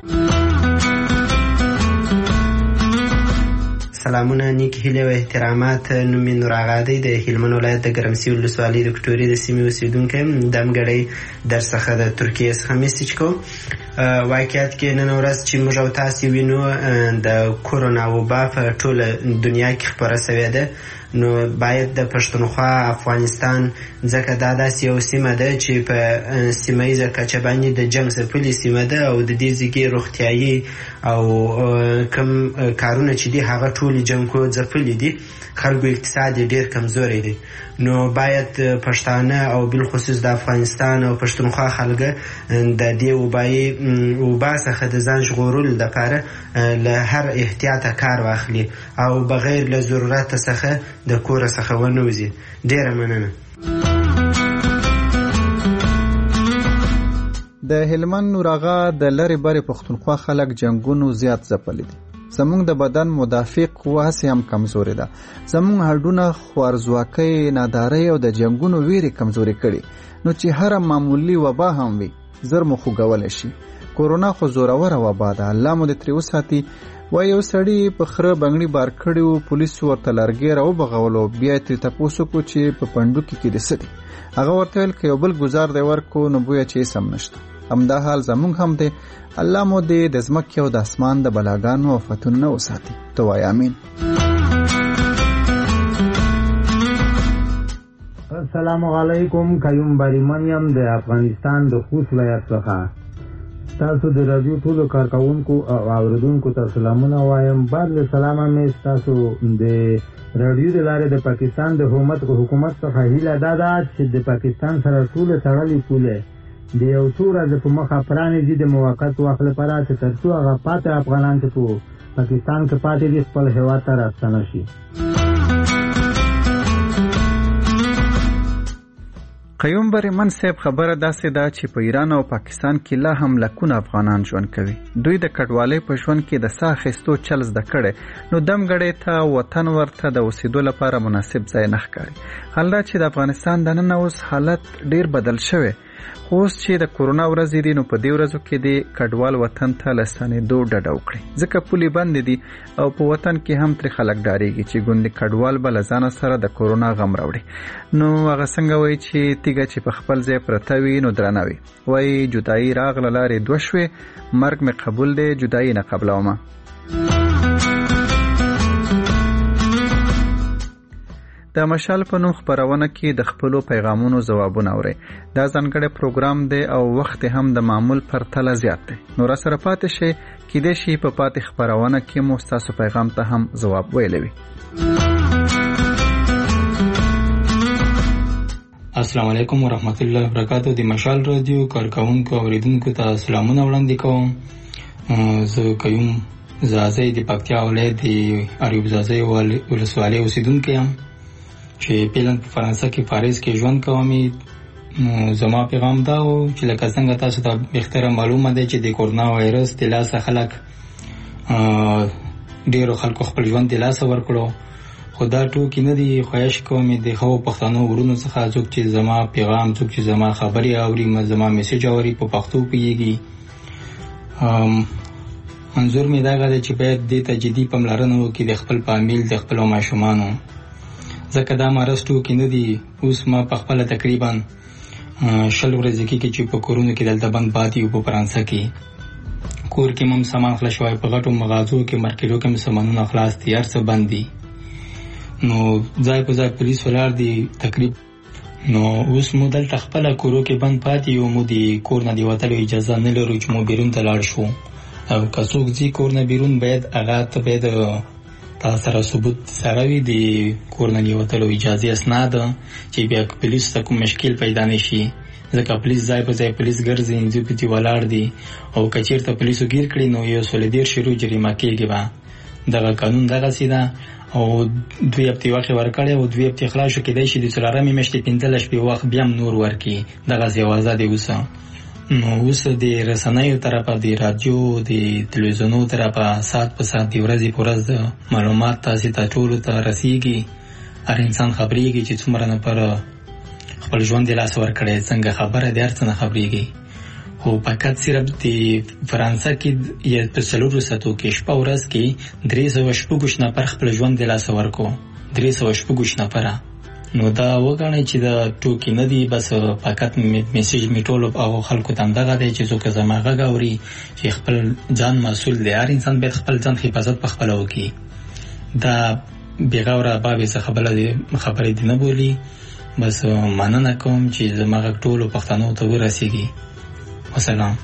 F: سلامونه، نیک هیلې او احترامات. نوم مې نور آغا دی، د هلمند ولایت د ګرمسي ولسوالۍ د کټورې د سیمې اوسېدونکی یم. دمګړی در څخه د ترکیې څخه میسیج کوم. واقعیت کې نن ورځ چې موږ او تاسې وینو د کورونا وبا په ټوله دنیا کې خپره سوې ده، نو باید د پښتونخوا افغانستان ځکه دا داسې یو سیمه ده چې په سیمه ییزه کچه باندې د جنګ ځپلې سیمه ده او د دې ځګې روغتیایي او کم کارونه چې دي هغه ټولې جنګو ځپلې دي. خلکو اقتصاد ډېر کمزوری دی. نو باید پښتانه او بالخصوص د افغانستان او پښتونخوا خلک د دې وبا څخه د ځان ژغورلو لپاره له هر احتیاطه کار واخلي او بغیر له ضرورت څخه د کور څخه ونه وځي. ډېره مننه.
H: د هلمند نور آغا د لرې برې پښتونخوا خلک جنګونو زیات ځپلي دي. زمونږ د بدن مدافع قوه هسې هم کمزورې ده. زمونږ هډونه خوارځواکۍ، نادارۍ او د جنګونو ویرې کمزورې کړي. نو چې هره معمولي وبا هم وي زر مو خوږولی شي. کورونا خو زوروره وبا ده، الله مو دې ترې وساتي. وایي یو سړي په خره بنګړي بار کړي وو، پولیسو ورته لرګی راوبغولو، بیا یې ترې تپوس وکړو چې په پنډوکي کې دې څه دي. هغه ورته ویل که یو بل ګزار دی ورکو نو بویه چې هېڅ هم نشته. همدا حال زمونږ هم دی. الله مو دې د ځمکې او د اسمان د بلاګانو او فتونو نه وساتي. ته وایه امین.
X: السلام علیکم. قیوم بریمن یم د افغانستان د خوست ولایت څخه.
A: تاسو د رادیو ټولو کارکونکو او اوریدونکو ته سلامونه وایم. بعد له سلامه مې تاسو د رادیو د لارې د پاکستان د حکومت څخه هیله دا ده چې د پاکستان سره ټول تړلې پولې د یو څو ورځې په مخه پرانیزي د موقت وخت لپاره چې تر څو هغه پاتې افغانان چې په پاکستان کې پاتې دي خپل هیواد ته راستنه شي.
H: قیوم بریمن صاحب خبره داسې ده چې په ایران او پاکستان کې لا هم لکونه افغانان ژوند کوي. دوی د کډوالۍ په ژوند کې د ساه اخیستو چل زده کړی، نو دمګړۍ ته وطن ورته د اوسېدو لپاره مناسب ځای نه ښکاري. حال دا چې د افغانستان دننه اوس حالت ډیر بدل شوی، خو اوس چې د کورونا ورځې دي نو په دې ورځو کې د کډوال وطن ته له ستنېدو ډډه وکړي، ځکه پولې بندې دي او په وطن کې هم ترې خلک ډارېږي چې ګوندې کډوال به له ځانه سره د کورونا غم راوړي. نو هغه څنګه وایي چې تیږه چې په خپل ځای پرته وي نو درنه وي. وایي جدایي راغله لارې دوه شوې، مرګ مې قبول دی جدایي نه قبلومه. د مشال په نوم خبرونه کې د خپلو پیغامونو ځوابونه اوري. دا ځانګړی پروګرام دی او وخت هم د معمول پرتله زیات دی. نو را سره پاتې شي کېدای شي په پاتې خبرونه کې مو ستاسو پیغام ته هم ځواب ویلی وي.
B: السلام علیکم ورحمت الله وبرکاتہ. د مشال رادیو کارکونکو اوریدونکو ته سلامونه وړاندې کوم. زه قیوم زازی د پکتیا ولایت د اریوب زازی ولسوالۍ اوسیدونکی یم چې پیلن په فرانسه کې پاریس کې ژوند کوم. زما پیغام دا و چې لکه څنګه تاسو ته بهتره معلومه ده چې د کورونا وایرس د لاسه خلک ډیرو خلکو خپل ژوند د لاسه ورکړو، خو دا ټوکې نه دي. خواهش کوم د هغو پښتنو ورونو څخه څوک چې زما پیغام، څوک چې زما خبرې اوري، زما میسج اوري، په پښتو پوهیږي، منظور مې دا دی چې باید دې ته جدي پاملرنه وکړي د خپل فامیل، د خپلو ماشومانو، ځکه دا مرض ټوکې نه دي. اوس ما په خپله تقریبا 20 ورځې کېږي چې په کورونو کې دلته بند پاتې یو. په فرانسه کې کور کې هم سامان خلاص شوی، په غټو مغازو کې مارکیټو کې هم سامانونه خلاص دي، هر څه بند دي. نو ځای په ځای پولیس ولاړ دي تقریبا. نو اوس مو دلته خپله کورو کې بند پاتې یو، مو د کور نه د وتلو اجازه نه لرو چې مو بیرون ته لاړ شو. او که څوک ځي کور نه بیرون باید هغه ته باید تا سره ثبوت سره وي د کور نه وتلو اجازه اسناد، چې بیا پولیس ته کوم مشکل پیدا نه شي، ځکه پولیس ځای په ځای پولیس ګرځي، انځو پتی ولاړ دي. او که چېرته پولیسو گیر کړي نو 113 جریمه کېږي. به دغه قانون دغسې ده. او 2 هفتې وخت ورکړی او 2 هفتې خلاص شو، کېدای شي د څلورمې میاشتې 15 شپې وخت بیا هم نور ورکړي. دغسې اوازه دی اوس. نو اوس د رسنیو طرفه، د رادیو، د تلویزیونو طرفه ساعت په ساعت د ورځې په ورځ د معلومات تاسې ته ټولو ته رسیږي. هر انسان خبرېږي چې څومره نفر خپل ژوند د لاسه ورکړی، څنګه خبره د هر څه نه خبرېږي. خو فقط صرف د فرانسه کې یا په 4 ساعتو کې شپه ورځ کې 316 نفر خپل ژوند د لاسه ورکو. 316 نفره. نو دا وګڼئ چې دا ټوکې نه دي، بس فقط میسیج می ټولو او خلکو ته همدغه دی چې څوک زما غږ اوري چې خپل ځان مسؤل دی. هر انسان باید خپل ځان حفاظت په خپله وکړي. دا بېغوره بابې څه خبرې دي نه بولي. بس مننه کوم چې زما غږ ټولو پښتنو ته ورسیږي. وسلام.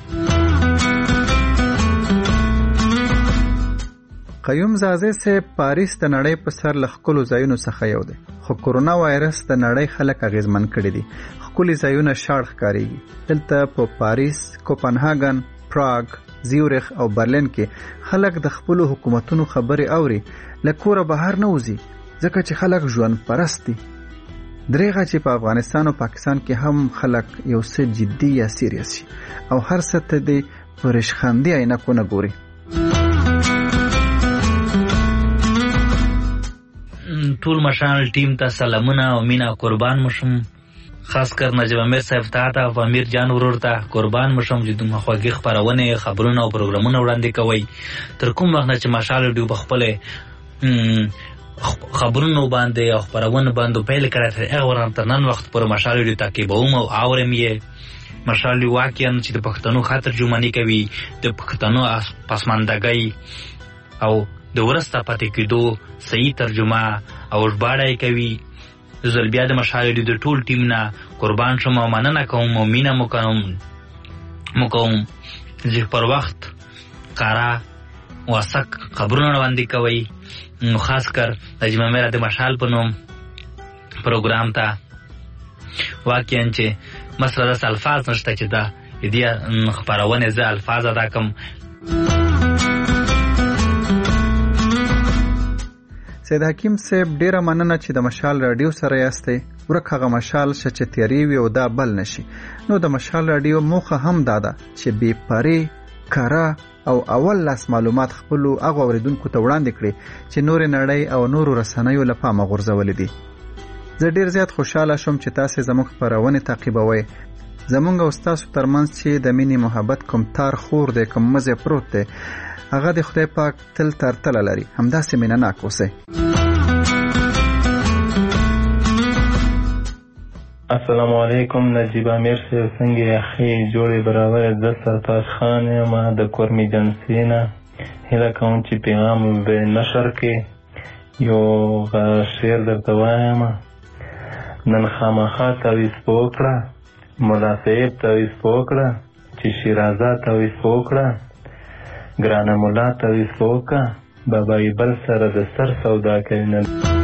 H: قیوم زازی صاحب پاریس د نړۍ په سر له ښکلو ځایونو څخه یو دی، خو کورونا وایرس د نړۍ خلک اغېزمن کړي دي. ښکلي ځایونه شاړ ښکارېږي. دلته په پاریس، کوپنهاګن، پراګ، زیورخ او برلین کې خلک د خپلو حکومتونو خبرې اوري، له کوره بهر نه وځي، ځکه چې خلک ژوند پرست دي. دریغه چې په افغانستان او پاکستان کې هم خلک یو څه جدي یا سیریس شي او هر څه ته د پرېشخندي عینکو نه ګوري.
N: ټول مشال ټیم ته سلامونه او مینا قربان مشم. خاص کر نجیب امیر صاحب ته او امیر جان ورور ته قربان مشم چې دومره خوږې خبرونه، خبرونه او پروګرامونه وړاندې کوي. تر کوم وخت چې مشال ډیو بخپل خبرونه باندې او خبرونه باندې پیل کړه، هغه ورته نن وخت پر مشال ډیو تعقیبوم او اورم یې. مشال واقعا چې د پښتنو خاطر جوړمنی کوي، د پښتنو پسماندګۍ او د ورسته پاتې کېدو صحیح ترجمه او ژباړه کوي. زه بیا د مشال ډیو د ټول ټیم نه قربان شم او مننه کوم او مینا مو کوم
D: چې پر وخت قرا وثق خبرونه وړاندې کوي. نو خاص کر د جمعه د مشال په نوم پروګرام ته واقعا چې مسله د الفاظ نشته چې دا دې خبرونه زه الفاظ ادا کوم.
H: سید حکیم صاحب ډیره مننه چې د مشال رادیو سره یاستئ. ورک هغه مشال چې تیاری وي او دا بل نشي. نو د مشال رادیو موخه هم دا ده چې بې پرې کارا او اول لاس معلومات خپل هغه اوریدونکو ته وړاندې کړي چې نور نړۍ او نور رسنیو له پامه غورځولې دي. زه ډیر زیات خوشاله شوم چې تاسو زموږ خبرونه تعقیبوئ. زموږ او تاسو ترمنځ چې د مینې محبت کوم تار خور دی، کوم مزه پروت دی، هغه د خدای پاک تل تر تل لري. همداسې مینه ناک اوسئ.
G: السلام علیکم. نجیب امیر صاحب څنګه یې؟ ښې جوړې برابر. زه سرتاج خان یم د کورمي جنسي نه. هیله کوم چې پیغام به نشر کې یو شعر درته وایم. نن خامخا تعویض په وکړه، ملا صاحب تعویض په وکړه، چې شیرازه تعویض په وکړه، ګرانه ملا تعویض په وکړه، بابای بل سره د سر سودا کوي. نه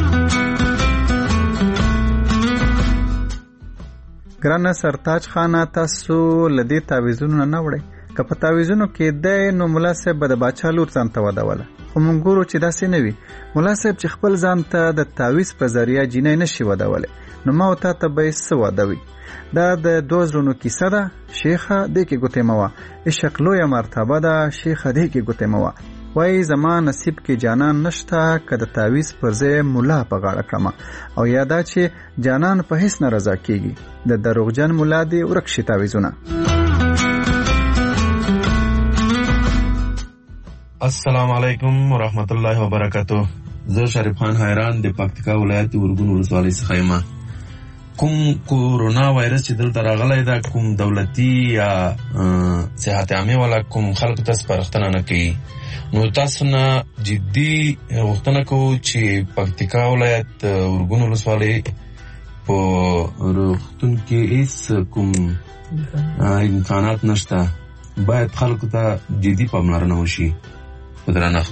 H: ګرانه سرتاج خانه، تاسو لدې تعویضونو نه وړئ. که په تعویضونو کې دی نو ملا صاحب به د باچا لور ځان ته ودوله. خو موږ ګورو چې داسې نه وي. ملا صاحب چې خپل ځان ته د تعویض په ذریعه جینۍ نشي ودولی، نو ما او تا ته به یې څه ودوي؟ دا د 2 زړونو کیسه ده. شیخه دې کې ګوتې مه وه، عشق لویه مرتبه ده، شیخه دې کې ګوتې مه وه. وایي زما نصیب کې جانان نشته، که د تعویض پر ځای ملا په غاړه کړمه. او یا دا چې جانان په هیڅ نه رضا کیږي، د دروغجن ملا دې ورک شي تعویضونه.
I: السلام علیکم ورحمت الله وبرکاتو. زه شریف خان حیران د پکتیکا ولایت ورګون ولسوالۍ څخه یم. کوم کورونا وایرس چې دلته راغلی دا کوم دولتي یا صحت عامه والا کوم خلکو ته سپارښتنه نه کوي. نو تاسو نه جدي غوښتنه کوو چې پکتیکا ولایت ورګون ولسوالۍ په روغتون کې هیڅ کوم امکانات نشته، باید خلکو ته جدي پاملرنه وشي. په درنښت.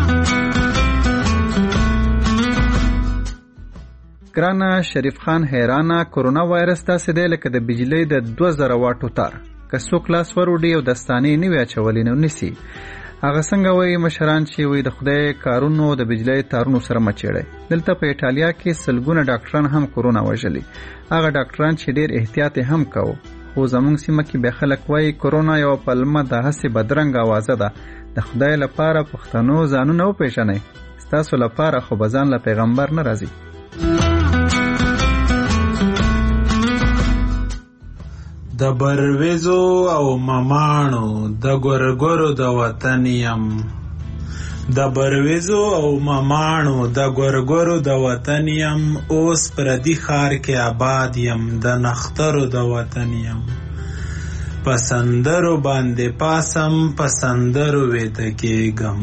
H: ګرانه شریف خان حیرانه، کورونا وایرس داسې دی لکه د بجلۍ د 2000 واټو تار. که څوک لاس وروړي او دستانې نه وي اچولې نو نیسي. هغه څنګه وایي مشران چې وایي د خدای کارونو د بجلۍ تارونو سره مچېړی. دلته په ایټالیا کې سلګونه ډاکټران هم کورونا وژلي. هغه ډاکټران چې ډېر احتیاط هم کوو. خو زموږ سیمه کې بیا خلک وایي کورونا یوه پلمه د هسې بدرنګ اوازه ده. د خدای لپاره پښتنو ځانونه وپېژنئ. ستاسو لپاره خو به ځان له پیغمبر نه راځي.
X: د برویزو او مماڼو د ګورګورو د وطن یم، د برویزو او مماڼو د ګورګورو د وطن یم، اوس پردي ښار کې آباد یم، د نخترو د وطن یم. پسندرو باندې پاسم، پسندرو ویده کېږم،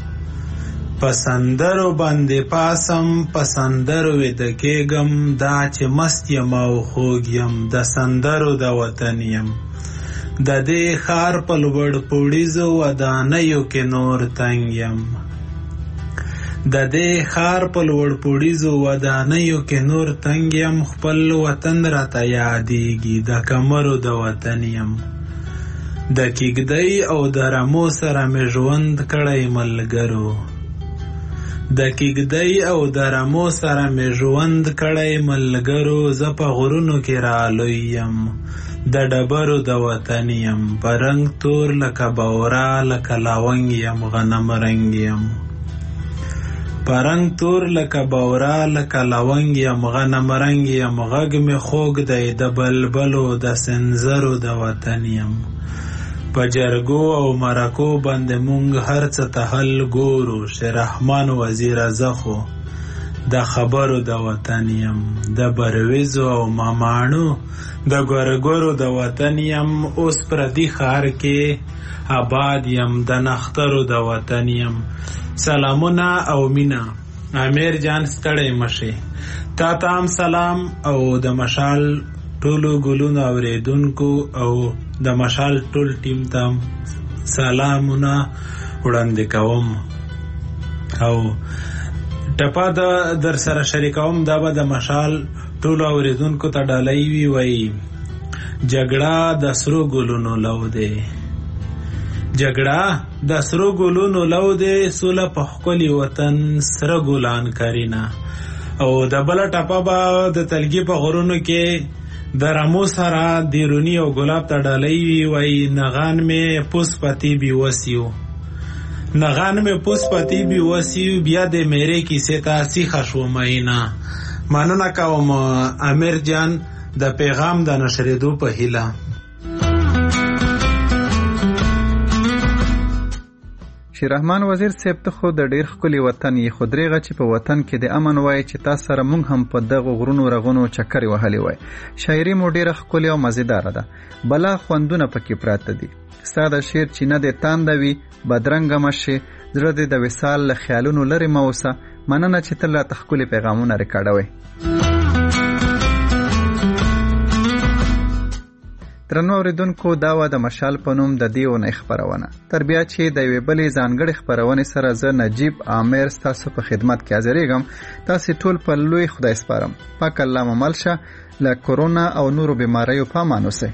X: پسندرو باندې پاسم، پسندرو ویده کېږم، دا چې مست یم او خوږ یم، د سندرو د وطن یم. د دې ښار په لوړ پوړیزو ودانیو کې نور تنګ یم، د دې ښار په لوړ پوړیزو ودانیو کې نور تنګ یم، خپل وطن راته یادېږي، د کمرو د وطن یم. د کېږدۍ او د رمو سره مې ژوند کړی ملګرو، د کېږدۍ او د رمو سره مې ژوند کړی ملګرو، زه په غرونو کې رالوی یم، د ډبرو د وطن یم. په رنګ تور لکه بورا لکه لاونګ یم، غنم رنګ یم، په رنګ تور لکه بورا لکه لونګ یم، غنم رنګ یم، غږ مې خوږ دی د بلبلو د سنځرو د وطن یم. په جرګو او مرکو باندې مونږ هر څه ته حل ګورو، شیررحمان وزیر زه خو د خبرو د وطن یم. د برویزو او مماڼو د ګورګورو د وطن یم، اوس پردي ښار کې آباد یم، د نخترو د وطن یم. سلامونه او مینا. امیر جان ستړی مشي. تا ته هم سلام او د مشال ټولو ګلونو اوریدونکو او د مشال ټول ټیم ته سلامونه وړاندې کوم او ټپه در سره شریکوم. دا به د مشال ټولو اورېدونکو ته ډالۍ وي. وایي جګړه د سرو ګلونو لو دی، جګړه د سرو ګلونو لو دی، سوله په ښکلي وطن سره ګلان کرینا. او د بله ټپه به د تلګي په غرونو کې د رمو سره دیرونی او ګلاب ته ډالۍ وي. وایي نغان مې پوس پتی بی وسیو، نغان مې پوس پتی بی وسیو، بیا د میرے کیسې ته سیخه شو مینا. مننه کوم امیر جان د پیغام د نشریدو په هیله.
H: شیررحمان وزیر صاحب ته خو د ډیر ښکلي وطن یې، خو درېغه چې په وطن کې د امن وای چې تاسو سره مونږ هم په دغه غرونو رغونو چکرې وهلې وای. شاعري مو ډیره ښکلې او مزیداره ده، بلا خوندونه پکې پراته دي. ستا د شعر چې نه د تانده وي بدرنګه مشي، زړه دې د وصال له خیالونو لرې مه اوسه. مننه چې تل راته ښکلي پیغامونه ریکارډوئ. درنو اورېدونکو، دا وه د مشال په نوم د دې اونۍ خپرونه. تر بیا چې د یوې بلې ځانګړې خپرونې سره زه نجیب عامر ستاسو په خدمت کې حاضرېږم. تاسې ټول په لوی خدای سپارم. پاک الله مو مل شه. له کورونا او نورو بیماریو په امان اوسئ.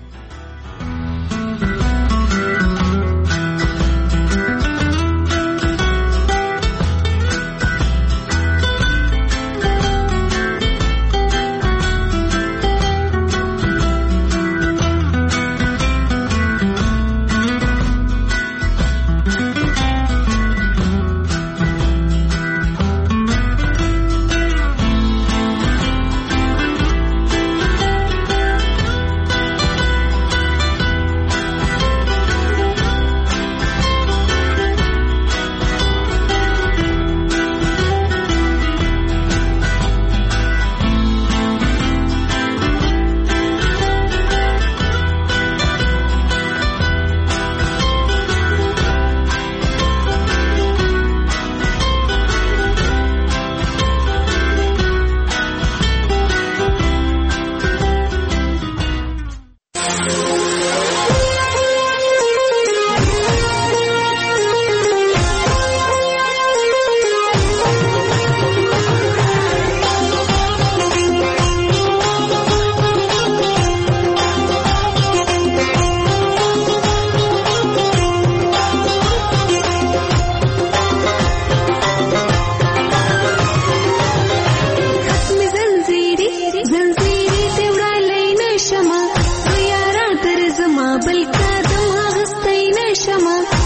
J: بل قدم اغسطی نشمه